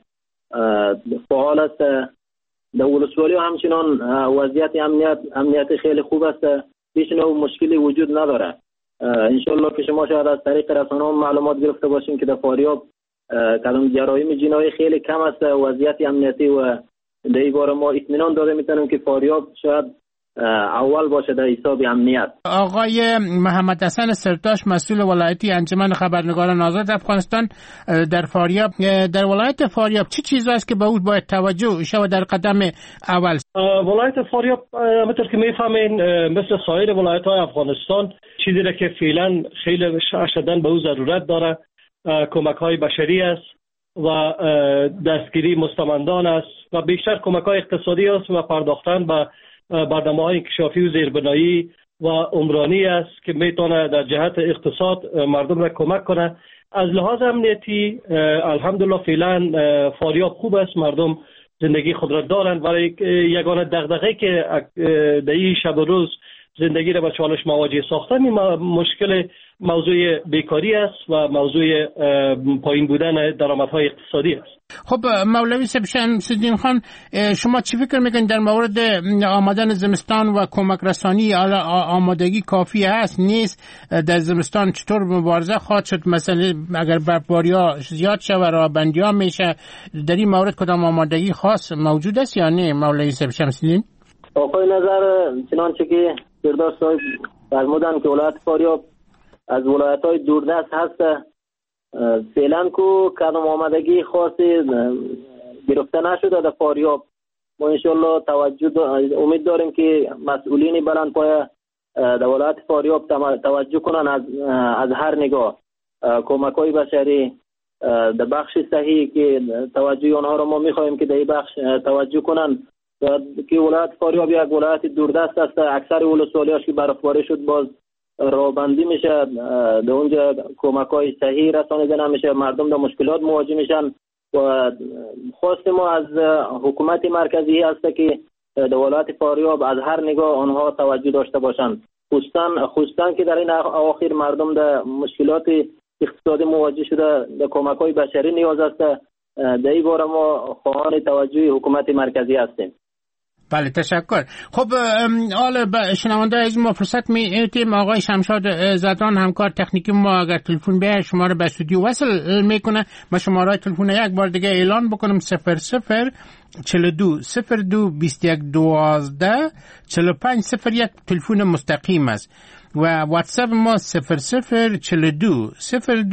فعال است. در ولسوالی همچنان وضعیت امنیتی خیلی خوب است. هیچ نوع مشکلی وجود نداره. انشالله که شما شاید از طریق رسانه‌ها معلومات گرفته باشین که در فاریاب کدام جرایم جنایی خیلی کم است. وضعیت امنیتی و در این باره ما اطمینان داده میتونیم که فاریاب شاید اول باشه در حساب امنیت. آقای محمد حسن سرداش مسئول ولایتی انجمن خبرنگاران آزاد افغانستان در فاریاب، در ولایت فاریاب چه چیزی است که به او باید توجه شود در قدم اول؟ ولایت فاریاب همونطور که میفهمین مثل سایر ولایت‌های افغانستان چیزی را که فعلا خیلی شدیداً به او ضرورت داره کمک‌های بشری است و دستگیری مستمندان است و بیشتر کمک‌های اقتصادی است و پرداختن به برنامه‌های انکشافی و زیربنایی و عمرانی است که میتونه در جهت اقتصاد مردم را کمک کنه. از لحاظ امنیتی الحمدلله فعلا فاریاب خوب است، مردم زندگی خود را دارند، ولی یگانه دغدغه‌ای که در این شب و روز زندگی را با چالش مواجه ساختن مشکل موضوع بیکاری است و موضوع پایین بودن درآمدهای اقتصادی است. خب مولوی شمس الدین خان، شما چی فکر میکنید در مورد آمدن زمستان و کمک رسانی؟ آمادگی کافی هست نیست؟ در زمستان چطور مبارزه خواهد شد؟ مثلا اگر برفباری‌ها زیاد شه و راهبندی‌ها میشه، در این مورد کدام آمادگی خاص موجود است یا نه مولوی شمس الدین؟ آقای نظر چنانچه که سردار صاحب فرمودن که ولایت فاریاب از ولایت‌های دوردست هست، فعلا که کدام آمادگی خاصی گرفته نشده در فاریاب. ما انشالله امید داریم که مسئولین بلندپایه در ولایت فاریاب توجه کنن از هر نگاه، کمک‌های بشری در بخش صحیح که توجه آنها را ما می‌خواهیم که در این بخش توجه کنن که ولایت فاریاب یک ولایت دوردست است. اکثر ولسوالی‌هاش که برفباری شد باز راهبندی میشه، در اونجا کمک‌های صحیح رسانیده نمیشه، مردم در مشکلات مواجه میشن و خواست ما از حکومت مرکزی هست که در ولایت فاریاب از هر نگاه آنها توجه داشته باشن، خصوصا که در این اواخر مردم در مشکلات اقتصادی مواجه شده، در کمک‌های بشری نیاز است. در این باره ما خواهان توجه حکومت مرکزی هستیم. بله تشکر. خب حالا به شنونده از ما فرصت میدیم آقای شمشاد زدران همکار تکنیکی ما اگر تلفن به شما رو به استودیو وصل میکنه، ما شماره تلفن یک بار دیگه اعلان بکنم 00 42 02 21 12 45 01 تلفن مستقیم است و واتساپ ما 00 42 02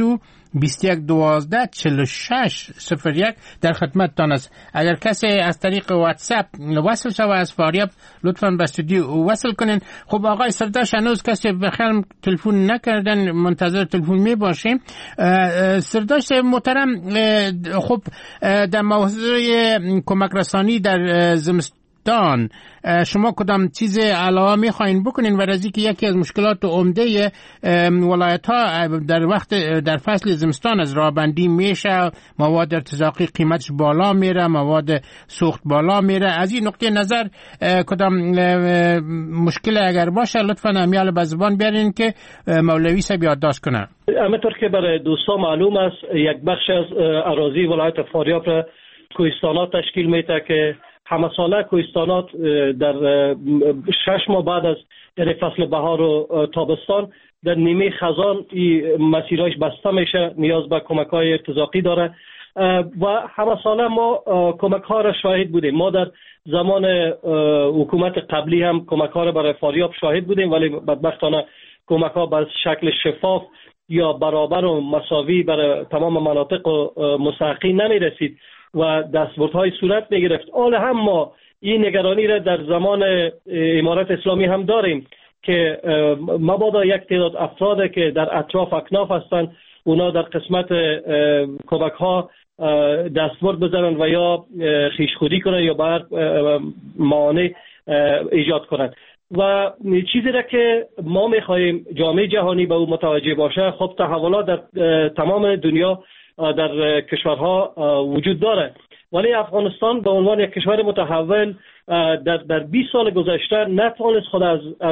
21124601 در خدمتتان است. اگر کسی از طریق واتساپ وصل شود از فاریاب لطفاً به استودیو وصل کنین. خب آقای سرداشت هنوز کسی بخیر تلفن نکردن، منتظر تلفن می باشیم. سرداشت محترم، خب در موضوع کمک رسانی در زمستان شما کدام چیز علاوه میخواین بکنین و از اینکه یکی از مشکلات عمده ولایت ها در فصل زمستان از راهبندی میشه، مواد ارتزاقی قیمتش بالا میره، مواد سوخت بالا میره، از این نقطه نظر کدام مشکل اگر باشه لطفا امیال به زبان بیارین که مولوی صاحب یادداشت کنه. همینطور که برای دوستان معلوم است یک بخش از اراضی ولایت فاریاب را کوهستانات تشکیل میده که همه ساله کوهستانات در 6 ماه بعد از یعنی فصل بهار و تابستان در نیمه خزان مسیرهایش بسته میشه، نیاز به کمک های ارتزاقی داره و همه ساله ما کمک ها را شاهد بودیم. ما در زمان حکومت قبلی هم کمک ها را برای فاریاب شاهد بودیم، ولی بدبختانه کمک ها به شکل شفاف یا برابر و مساوی برای تمام مناطق و مستحقین نمی رسید و دستبردهای صورت می گرفت. حال هم ما این نگرانی را در زمان امارت اسلامی هم داریم که مبادا یک تعداد افراد که در اطراف اکناف هستند اونا در قسمت کمک ها دستبرد بزنن و یا خویشخوری کنن یا بر معانه ایجاد کنن و چیزی را که ما میخواهیم جامعه جهانی به او متوجه باشه. خب تحولات در تمام دنیا در کشورها وجود داره، ولی افغانستان به عنوان یک کشور متحول در 20 سال گذشته نتوانست خود از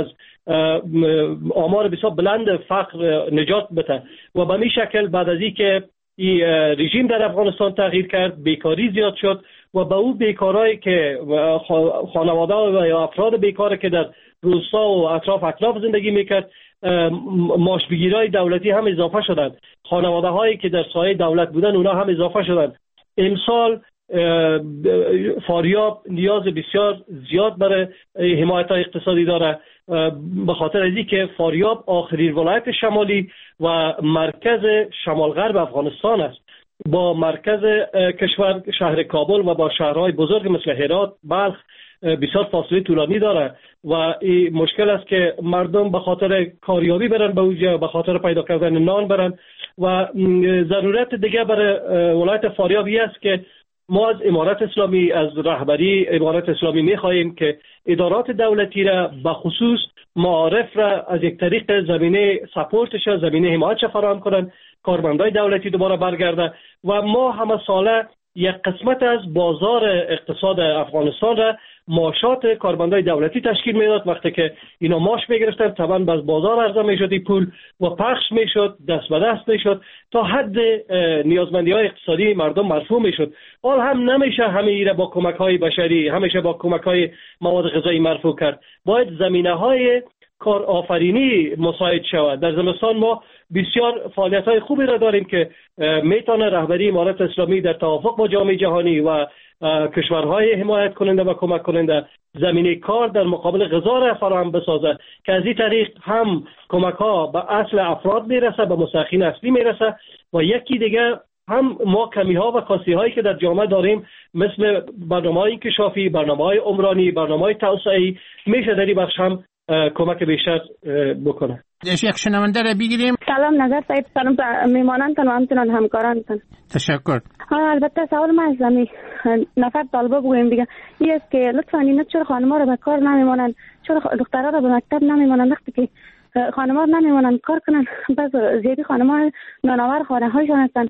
آمار بسیار بلند فقر نجات بده و به این شکل بعد از اینکه این رژیم در افغانستان تغییر کرد بیکاری زیاد شد و به اون بیکارایی که خانواده و یا افراد بیکاری که در روستا و اطراف اطراف زندگی میکرد معاش بگیرای دولتی هم اضافه شدند، خانواده هایی که در سایه دولت بودن اونا هم اضافه شدند. امسال فاریاب نیاز بسیار زیاد برای حمایت اقتصادی داره به خاطر از اینکه فاریاب آخرین ولایت شمالی و مرکز شمال غرب افغانستان است. با مرکز کشور شهر کابل و با شهرهای بزرگ مثل هرات، بلخ بسیار فاصله طولانی داره و این مشکل است که مردم به خاطر کاریابی برن به اونجا، به خاطر پیدا کردن نان برن و ضرورت دیگه برای ولایت فاریاب است که ما از امارت اسلامی، از رهبری امارت اسلامی می‌خواهیم که ادارات دولتی را به خصوص معارف را از یک طریق زمینه سپورتش، زمینه حمایتش فراهم کنند، کارمندای دولتی دوباره برگرده و ما همه ساله یک قسمت از بازار اقتصاد افغانستان را معاشات کارمندای دولتی تشکیل میداد. وقتی که اینا معاش میگرفتن طبعا باز بازار عرضه میشد این پول و پخش میشد، دست به دست میشد تا حد نیازمندی های اقتصادی مردم مرفوع میشد. حال هم نمیشه همه ایره با کمک های بشری، همیشه با کمک های مواد غذایی مرفوع کرد. باید زمینه های کار آفرینی مساعد شود. در زمستان ما بسیار فعالیت های خوبی را داریم که میتونه رهبری امارت اسلامی در توافق با جامعه جهانی و کشورهای حمایت کننده و کمک کننده زمینه کار در مقابل غذا را فراهم بسازه که از این طریق هم کمک ها به اصل افراد میرسه، به مستحقین اصلی میرسه و یکی دیگه هم ما کمی ها و کاستی هایی که در جامعه داریم مثل برنامه‌های انکشافی، برنامه‌های عمرانی، برنامه‌های توسعه‌ای میشه در این بخش هم کمک بیشتر بکنه. یک شنونده را بگیریم. سلام نظر صاحب، سلام میمانانتان و همچنان همکارانتان. تشکر. البته سوال من از نفر طالبا بگویم دیگه این است که لطفا اینا چرا خانم‌ها را به کار نمیمانند، چرا دخترها را به مکتب نمیمانند؟ وقتی که خانم‌ها نمیمانند کار کنن، بس زیادی خانم‌ها نانآور خانه‌هایشان هستند،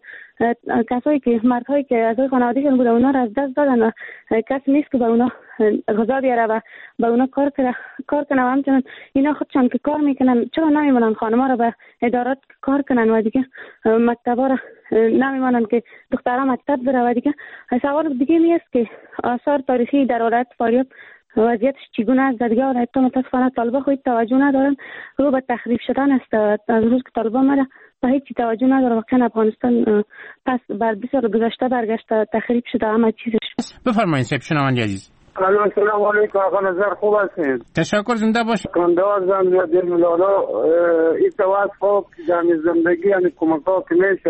کسایی که مردهایی که از خانوادهشون بوده اونا را از دست دادن و کس نیست که به اونا غذا بیاره و به اونا کار کنه و همچنان اینا خودشان که کار میکنن چرا نمیمونن خانم‌ها را به ادارات کار کنن و دیگه مکتبا را نمیمونن که دخترها مکتب بره و دیگه. سوال دیگه می است که آثار تاریخی در ولایت فاریاب وضعیتش چگونه است؟ دیگه ولایت متاسفانه طالبا خود توجه ندارن، رو به تخریب شدن است. از روز که طالبا مره به هیچ توجه نداره. واقعا افغانستان پس بر 20 سال گذشته برگشته، تخریب شده همه چیزش. بفرمایید سیب شنوندی عزیز. السلام علیکم آقا نظر، خوب هستین؟ تشکر، زنده باشید. کنداز زن دل ملالا این توسط خب جمعی زندگی یعنی کمک ها که میشه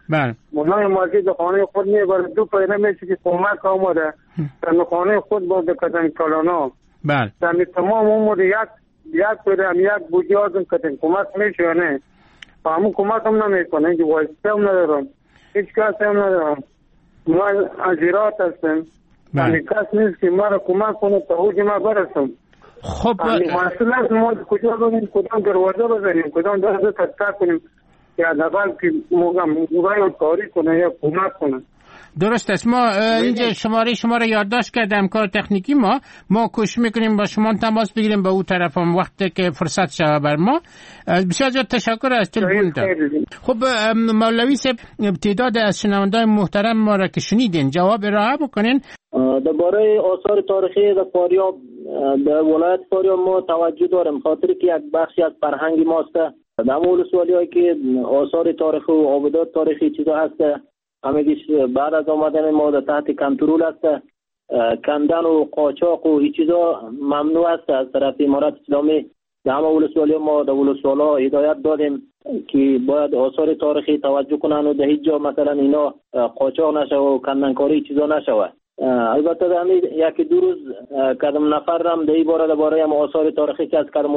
بله. مولای ماجد در خانه خود میبره 2 پیره میشه که کمک آمده در خانه خود با دکتن کلانا. بله. در تمام عمر یک پیره هم یک بودی آدم کتن کمک میشه یا نه؟ همون کمک هم نمیکنه که واسطه هم ندارم، هیچ کسی هم ندارم. ما ازیرات هستم، همین کس نیست که ما را کمک کنه تا اوج ما برسم. خب مسئله است ما کجا بریم، کدام دروازه بزنیم، کدام دروازه تکتر کنیم که حداقل که موقعی کاری کنه یا کمک کنه. درست است. ما اینجا شما را یادداشت کردم کار تکنیکی ما کوشش میکنیم با شما تماس بگیریم به اون طرف هم وقتی که فرصت شود بر ما. بسیار زیاد تشکر از تلفنتون. خب مولوی صاحب تعداد از شنوندگان محترم ما را که شنیدین جواب ارائه بکنین. درباره آثار تاریخی در فاریاب در ولایت فاریاب ما توجه داریم، خاطر که یک بخشی از فرهنگ ماست. در ولسوالی هایی که آثار تاریخی و آبادات تاریخی چیزا هست همگیش بعد از آمدن ما در تحت کنترل است. کندن و قاچاق و این چیزا ممنوع است از طرف امارت اسلامی. در همه ولسوالی ما در ولسوالا هدایت دادیم که باید آثار تاریخی توجه کنن و در هیچ جا مثلا اینا قاچاق نشه و کندنکاری چیزا نشود. البته در همین 1-2 روز کدام نفر هم در این باره هم آثار تاریخی که از کدام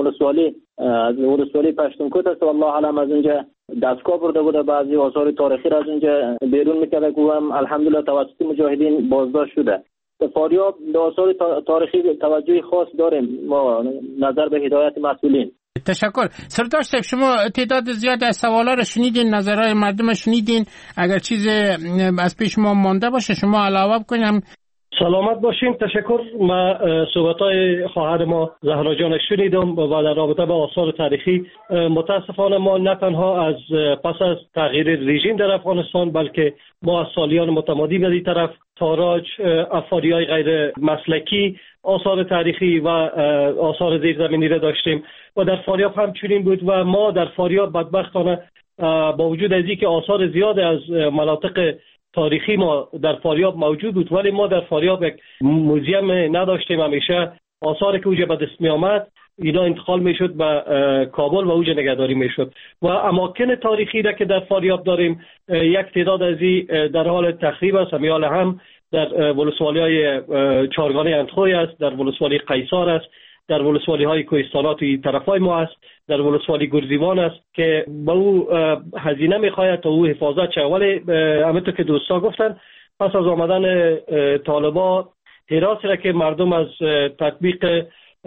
ولسوالی پشتونکوت است والله علم از اینجا دستگاه برده بوده، بعضی آثار تاریخی را از اینجا بیرون میکرده که هم الحمدلله توسط مجاهدین بازداشت شده. در فاریاب در آثار تاریخی توجه خاص داریم ما نظر به هدایت مسئولین. تشکر. سردار صاحب شما تعداد زیاد از سوالا رو شنیدین، نظرهای مردم رو شنیدین، اگر چیز از پیش ما مانده باشه شما علاوه بکنیم. سلامت باشین. تشکر. ما صحبت‌های خواهر ما زهرا جان شنیدم و در رابطه با آثار تاریخی متاسفانه ما نه تنها از پس از تغییر رژیم در افغانستان بلکه ما از سالیان متمادی به این طرف تاراج، افاریای غیر مسلکی آثار تاریخی و آثار زیرزمینی را داشتیم و در فاریاب هم چنین بود و ما در فاریاب بدبختانه با وجود از اینکه آثار زیاد از مناطق تاریخی ما در فاریاب موجود بود ولی ما در فاریاب یک موزیم نداشتیم. همیشه آثاری که اوجه به دست می آمد اینا انتقال می شد به کابل و اوجه نگهداری می شد و اماکن تاریخی را که در فاریاب داریم یک تعداد از این در حال تخریب است. همیال هم در ولسوالی های چارگانه اندخوی است، در ولسوالی قیصار است، در ولسوالی های کوهستانات و طرف های ما است، در ولسوالی گرزیوان است که با او هزینه میخواید تا او حفاظت شد. ولی همونطور که دوستا گفتن پس از آمدن طالبا حراسی را که مردم از تطبیق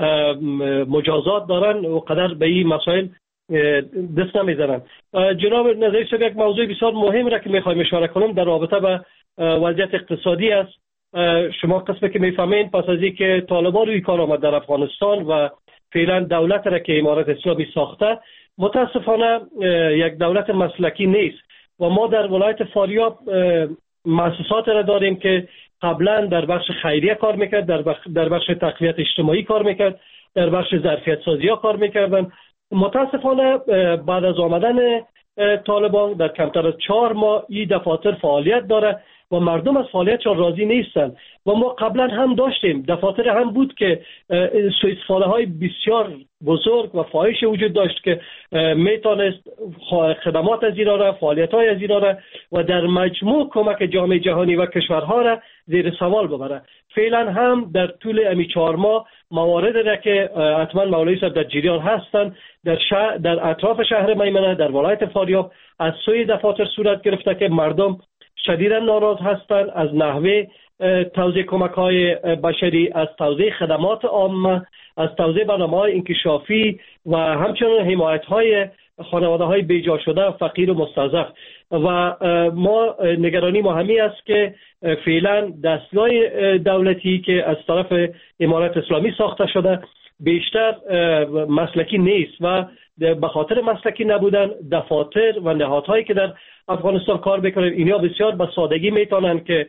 مجازات دارن و قدر به این مسائل دست نمیزنن. جناب نظری صاحب یک موضوع بسیار مهم را که میخوایم اشاره کنم در رابطه با وضعیت اقتصادی است. شما قسمی که میفهمین پس از اینکه طالبان روی کار آمد در افغانستان و فعلا دولت را که امارت اسلامی ساخته متاسفانه یک دولت مسلکی نیست و ما در ولایت فاریاب مؤسسات را داریم که قبلا در بخش خیریه کار میکرد، در بخش تقویت اجتماعی کار میکرد، در بخش ظرفیت سازی ها کار میکردن. متاسفانه بعد از آمدن طالبان در کمتر از 4 ماه این دفاتر فعالیت داره و مردم از فعالیتشان راضی نیستن و ما قبلا هم داشتیم دفاتر هم بود که سوء استفاده های بسیار بزرگ و فاحش وجود داشت که میتونست خدمات از اینا را، فعالیت های از اینا را و در مجموع کمک جامعه جهانی و کشورها را زیر سوال ببره. فعلا هم در طول امی 4 ماه موارد را که حتما مولوی صاحب در جریان هستند در اطراف شهر میمنه در ولایت فاریاب از سوی دفاتر صورت گرفته که مردم شدیداً ناراض هستند از نحوه توزیع کمک‌های بشری، از توزیع خدمات عامه، از توزیع برنامه‌های انکشافی و همچنین حمایت‌های خانواده‌های بیجا شده، فقیر و مستضعف. و ما نگرانی ما همین است که فعلا دستگاه دولتی که از طرف امارت اسلامی ساخته شده بیشتر مسلکی نیست و به خاطر مسلکی نبودن دفاتر و نهادهایی که در افغانستان کار میکنن اینا بسیار به سادگی میتونن که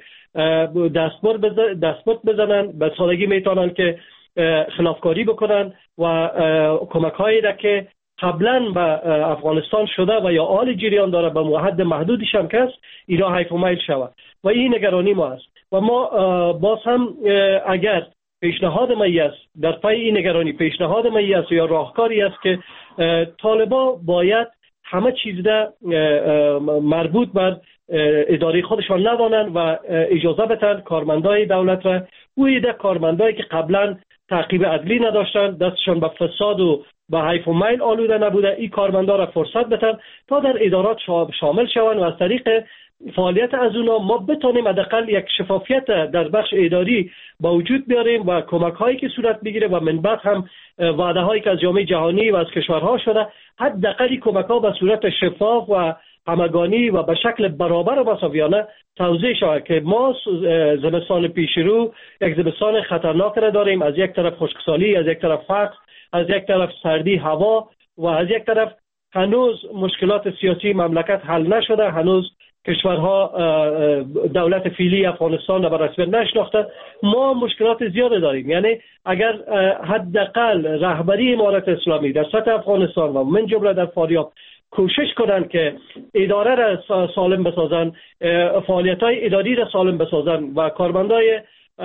دستمزد بزنن، به سادگی میتونن که خلافکاری بکنن و کمک‌هایی را که قبلا به افغانستان شده و یا آل جریان داره به حد محدودش هم کس اینا حیف و میل شود و این نگرانی ما است و ما باز هم اگر پیشنهاد می است در پای این نگرانی پیشنهاد می است یا راهکاری است که طالبا باید همه چیز را مربوط بر اداره خودشان ندانند و اجازه بدن کارمندای دولت را، بویده کارمندایی که قبلا تعقیب عدلی نداشتن، دستشان به فساد و به حیف و میل آلوده نبوده، این کارمندا را فرصت بدن تا در ادارات شامل شوند و از طریق فعالیت از اونا ما بتونیم حداقل یک شفافیت در بخش اداری با وجود بیاریم و کمک هایی که صورت بگیره و من بعد هم وعده هایی که از جامعه جهانی و از کشورها شده حداقل کمک ها به صورت شفاف و همگانی و به شکل برابر و مساویانه توزیع شود که ما زمستان پیش رو یک زمستان خطرناک را داریم، از یک طرف خشکسالی، از یک طرف فقر، از یک طرف سردی هوا و از یک طرف هنوز مشکلات سیاسی مملکت حل نشده، هنوز کشورها دولت فعلی افغانستان را به رسمیت نشناخته. ما مشکلات زیاد داریم، یعنی اگر حداقل رهبری امارت اسلامی در سطح افغانستان و من جمله در فاریاب کوشش کنند که اداره را سالم بسازن، فعالیت‌های اداری را سالم بسازن و کارمندای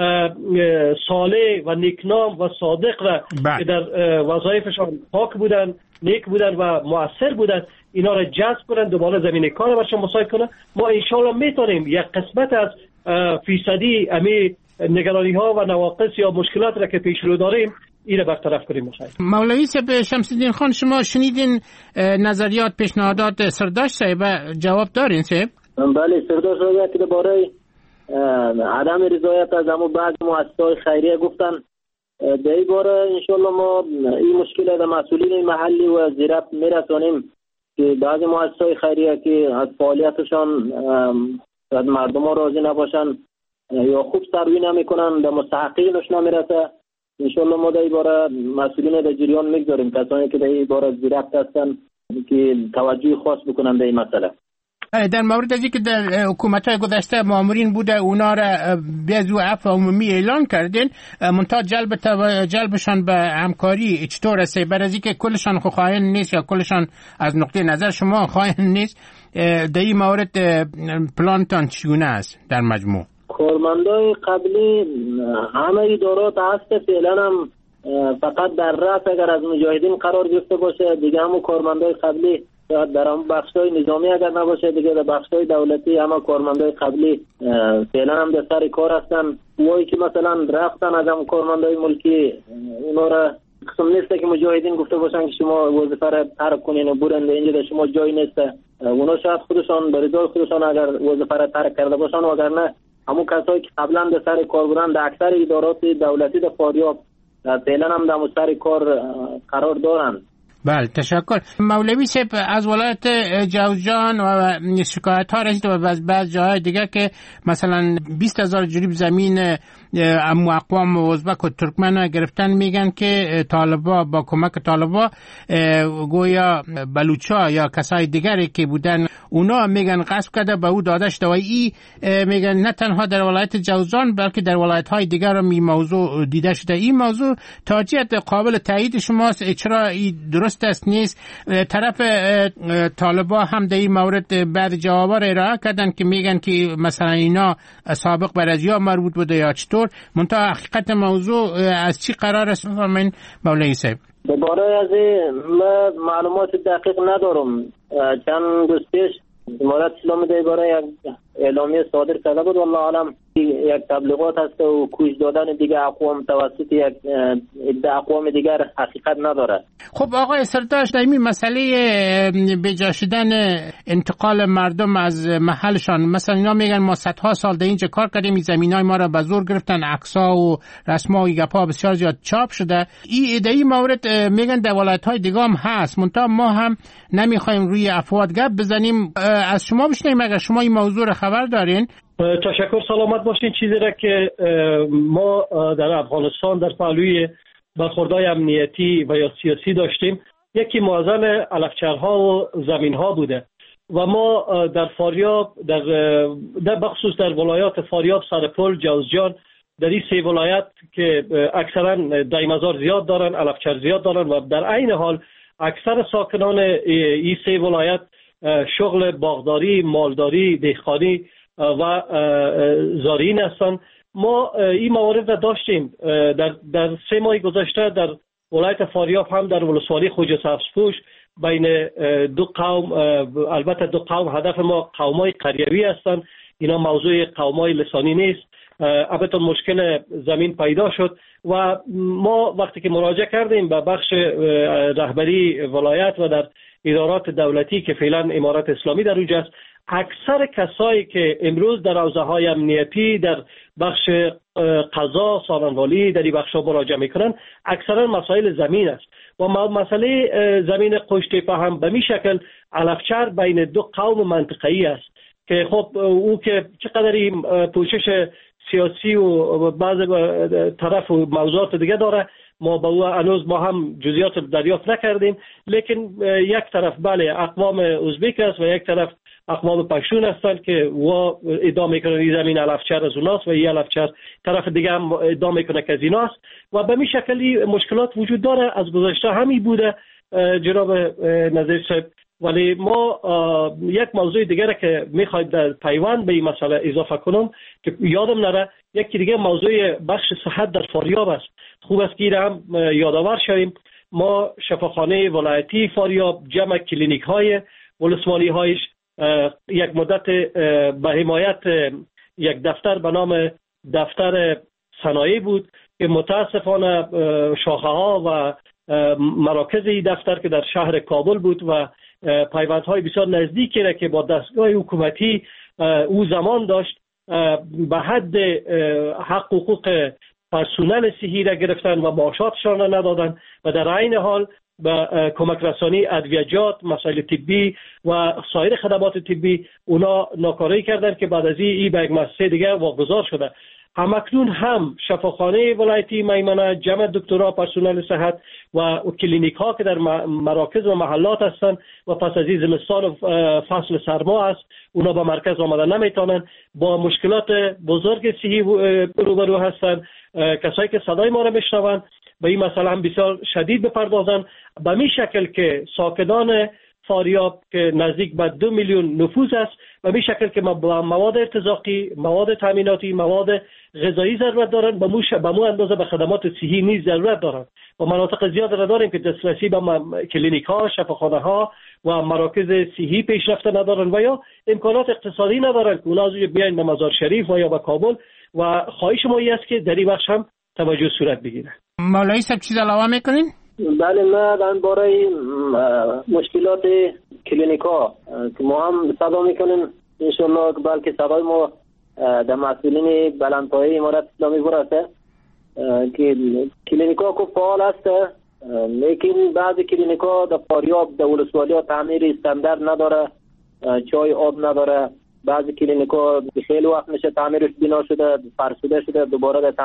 صالح و نیکنام و صادق را که در وظایفشان پاک بودن، نیک بودن و مؤثر بودن، اینا را جذب کنن، دوباره زمین کار برشان مساعد کنن. ما انشالله میتونیم یک قسمت از فیصدی امی نگرانی ها و نواقص یا مشکلات را که پیش رو داریم این را برطرف کنیم. مولوی صاحب شمس‌الدین خان، شما شنیدین نظریات پیشنهادات سرداشت صاحب، جواب دارین صاحب؟ بله، سرداشت صاحب که درباره عدم رضایت از همون بعض مؤسسات خیریه گفتن، در این باره انشالله ما این مشکل در مسئولین محلی و زیرت میرسانیم که بعضی مؤسسات خیریه که از فعالیتشان از مردم ها راضی نباشن یا خوب سروی نمیکنن، در مستحقینش نمیرسه، انشالله ما در این باره مسئولین در جریان میگذاریم، کسانی که در این باره زیرت هستن که توجه خاص بکنن به این مسئله. در مورد از اینکه در حکومت‌های گذشته مامورین بوده اونا را به زو عفو عمومی اعلان کردین، منتها جلبشان به همکاری چطور است؟ برای از اینکه کلشان خائن نیست یا کلشان از نقطه نظر شما خائن نیست، در این مورد پلانتان چگونه است در مجموع؟ کارمندای قبلی همه ادارات هست، فعلا هم فقط در رأس اگر از مجاهدین قرار گرفته باشه، دیگه همون کارمندای قبلی در هم بخشای نظامی اگر نباشه، دیگه در بخشای دولتی همه کارمندای قبلی فعلا هم در سر کار هستن. وایی که مثلا رفتن از هم کارمندای ملکی، اونا را قسم نیسته که مجاهدین گفته باشن که شما وظیفه را ترک کنین و برن اینجا در شما جای نیسته. اونا شاید خودشان به رضای خودشان اگر وظیفه را ترک کرده باشن، و اگر نه همون کسایی که قبلا در سر کار بودن در اکثر ادارات دولتی در فاریاب فعلا هم در سر کار قرار دارن. بله، تشکر. مولوی صاحب، از ولایت جوزجان و شکایت ها رسید و از بعض جاهای دیگه که مثلا 20,000 جریب زمین اقوام ازبک و ترکمن گرفتن، میگن که طالبا با کمک طالبا گویا بلوچا یا کسای دیگری که بودن اونا میگن غصب کرده به او داده شده و ای میگن نه تنها در ولایت جوزجان بلکه در ولایت های دیگر هم این موضوع دیده شده. این موضوع تاجیت قابل تایید شماست؟ چرا این درست است نیست؟ طرف طالبا هم در این مورد بعد جوابا را ارائه کردن که میگن که مثلا اینا سابق بر از یا مربوط بوده یا چطور، منتها حقیقت موضوع از چی قرار است؟ بفرمایید مولوی صاحب. درباره از من معلومات دقیق ندارم. چند روز پیش امارت اسلامی درباره یک اعلامیه صادر کرده بود، والله عالم یک تبلیغات هست و کوش دادن دیگه اقوام توسط یک اقوام دیگر حقیقت نداره. خب آقای سرداشت، این مسئله بجا شدن انتقال مردم از محلشان، مثلا اینا میگن ما صدها سال در اینجا کار کردیم، این زمینای ما را به زور گرفتن، عکس‌ها و رسم‌ها و گپ‌ها بسیار زیاد چاپ شده. این مورد میگن در ولایت‌های دیگه هم هست، منتها ما هم نمیخوایم روی افواد گپ بزنیم. از شما بشنویم اگر شما این موضوع را خبر دارین. تشکر، سلامت باشین. چیزی را که ما در افغانستان در پهلوی برخوردهای امنیتی و یا سیاسی داشتیم، یکی موازن علفچرها و زمینها بوده و ما در فاریاب در بخصوص در ولایات فاریاب، سرپل، جوزجان، در این سه ولایت که اکثرا دایمزار زیاد دارن، علفچر زیاد دارن و در عین حال اکثر ساکنان این سه ولایت شغل باغداری، مالداری، دهقانی و زارعین هستند. ما این موارد را داشتیم در 3 ماه گذشته در ولایت فاریاب هم در ولسوالی خوجه سبزپوش، بین دو قوم. البته دو قوم، هدف ما قومای قریوی هستند، اینا موضوع قومای لسانی نیست. البته مشکل زمین پیدا شد و ما وقتی که مراجعه کردیم به بخش رهبری ولایت و در ادارات دولتی که فعلا امارت اسلامی در اونجا است، اکثر کسایی که امروز در حوزه‌های امنیتی، در بخش قضا، سالنوالی، در این بخش‌ها مراجعه میکنن، اکثرا مسائل زمین است و مسئله زمین قوشتیپه هم به می شکل علفچر بین دو قوم منطقه‌ای است که خب او که چقدر پوشش سیاسی و بعض طرف و موضوعات دیگه داره، ما با او هنوز ما هم جزئیات دریافت نکردیم، لیکن یک طرف بله اقوام ازبک است و یک طرف اقوام پشتون هستند که و ادعا میکنن این زمین علفچر از اوناست و این علفچر طرف دیگه هم ادعا میکنه که از ایناست و به می شکلی مشکلات وجود داره. از گذشته همی بوده جناب نظیر صاحب، ولی ما یک موضوع دیگه که میخواید در پیوند به این مسئله اضافه کنم که یادم نره، یکی دیگه موضوع بخش صحت در فاریاب است. خوب است که هم یادآور شویم. ما شفاخانه ولایتی فاریاب جمع کلینیک های ولسوالی هایش یک مدت به حمایت یک دفتر به نام دفتر صنایع بود که متاسفانه شاخه ها و مراکز این دفتر که در شهر کابل بود و پیوندهای بسیار نزدیکی را که با دستگاه حکومتی او زمان داشت به حد حق حقوق پرسونل صحی را گرفتن و معاشاتشان را ندادن و در عین حال به کمک رسانی ادویجات، مسائل طبی و سایر خدمات طبی اونا ناکاری کردن که بعد از این به یک مؤسسه دیگه واگذار شده. همکنون هم شفاخانه ولایتی میمنه جمع دکترها پرسونل صحت و کلینیک ها که در مراکز و محلات هستند و پس از این زمستان و فصل سرما است اونا به مرکز آمدن نمیتونن، با مشکلات بزرگ صحی روبرو هستند. کسایی که صدای ما را میشنوند به این مسئله هم بسیار شدید بپردازن به می شکل که ساکنان فاریاب که نزدیک به 2 میلیون نفوس است و می شکل که مواد ارتزاقی، مواد تامیناتی، مواد غذایی ضرورت دارند، به مو اندازه به خدمات صحی نیز ضرورت دارند و مناطق زیاد را داریم که دسترسی به کلینیک ها، شفاخانه ها و مراکز صحی پیشرفته ندارند و یا امکانات اقتصادی ندارند که اونا از بیاین به مزار شریف و یا به کابل و خواهش ما است که در این بخش هم توجه صورت بگیره. مولوی صاحب چیز علاوه میکنین؟ بله، ما در باره مشکلات کلینیکا که ما هم صدا میکنیم انشالله بلکه صدای ما در مسئولین بلندپایه امارت اسلامی برسه که کلینیکا کو فعال است، لیکن بعضی کلینیکا در فاریاب در ولسوالی ها تعمیر استاندارد نداره، چای آب نداره. بعضی کلینیکا خیلی وقت میشه تعمیرش بنا شده، فرسوده شده، دوباره در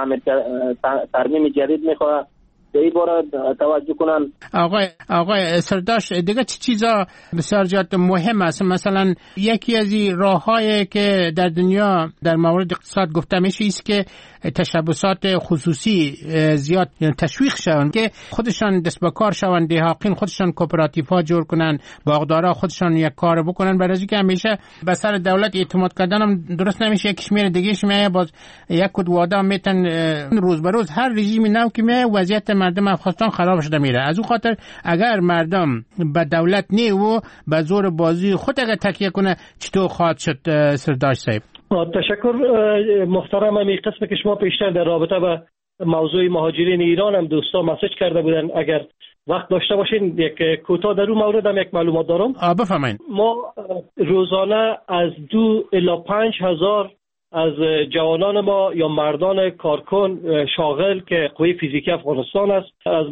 ترمیم جدید میخواد. در این باره توجه کنن. آقای سرداشت، دیگه چه چیزا بسیار زیاد مهم است؟ مثلا یکی از این راه‌هایی که در دنیا در مورد اقتصاد گفته میشه است که تشبثات خصوصی زیاد تشویق شوند که خودشان دست به کار شوند، دهاقین خودشان کوپراتیف ها جور کنن، باغدارا خودشان یک کار بکنن، برای اینکه همیشه به سر دولت اعتماد کردن هم درست نمیشه. یک کشمیر دیگه میایه باز یک کد وادا میتن روز به روز هر رژیمی نو که میایه وضعیت مردم افغانستان خراب شده میره. از اون خاطر اگر مردم به دولت نه و به زور بازی خود اگر تکیه کنه چطور خواهد شد؟ سرداشت صاحب تشکر محترم. این قسم که شما پیشتر در رابطه با موضوع مهاجرین ایران هم دوستا مسیج کرده بودن، اگر وقت داشته باشین یک کوتاه در اون مورد هم یک معلومات دارم. بفرمایید. ما روزانه از 2 الی 5 هزار از جوانان ما یا مردان کارکن شاغل که قوه فیزیکی افغانستان است از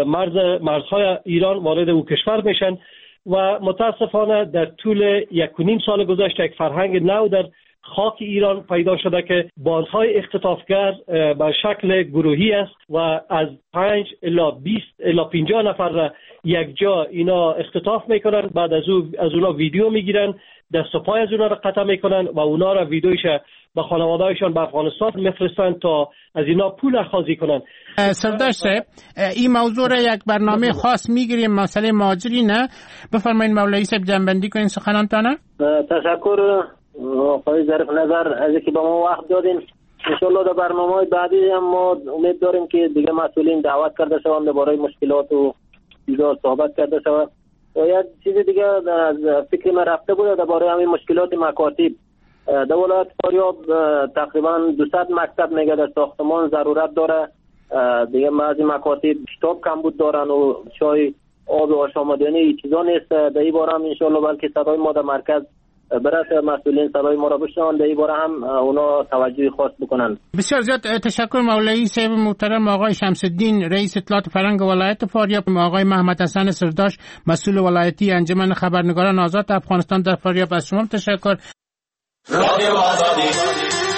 مرزهای ایران وارد او کشور میشن و متاسفانه در طول 1.5 سال گذشته یک فرهنگ نو در خاک ایران پیدا شده که باندهای اختطافگر به شکل گروهی است و از 5 الی 20 الی 50 نفر را یک جا اینا اختطاف میکنن، بعد از اونا ویدیو میگیرن، دست و پای از اونا را قطع میکنن و اونا را ویدیوش به خانواده‌هایشان به افغانستان میفرستن تا از اینا پول اخاذی کنن. سرداشت صاحب این موضوع را یک برنامه خاص میگیریم، مسئله مهاجرین نه. بفرمایید مولوی صاحب جنبندی کنین سخنانتان. تشکر آقای ظریف نظر از اینکه به ما وقت دادین. انشالله در برنامه‌های بعدی هم ما امید داریم که دیگه مسئولین دعوت کرده شوند برای مشکلات و چیزا صحبت کرده شود یک چیز دیگه از فکر من رفته بود درباره همین مشکلات مکاتب. در ولایت فاریاب تقریبا 200 مکتب میگه در ساختمان ضرورت داره. دیگه بعضی مکاتب کتاب کمبود دارن و چای آب آشامیدنی چیزا نیست. در این باره هم انشالله بلکه صدای ما در مرکز برای مسئولین صدای ما را بشنوند، در این باره هم اونا توجه خاص بکنند. بسیار زیاد تشکر مولوی صاحب محترم آقای شمس الدین رئیس اطلاعات فرهنگ ولایت فاریاب، آقای محمد حسن سرداش مسئول ولایتی انجمن خبرنگاران آزاد افغانستان در فاریاب. از شما تشکر. رادیو آزادی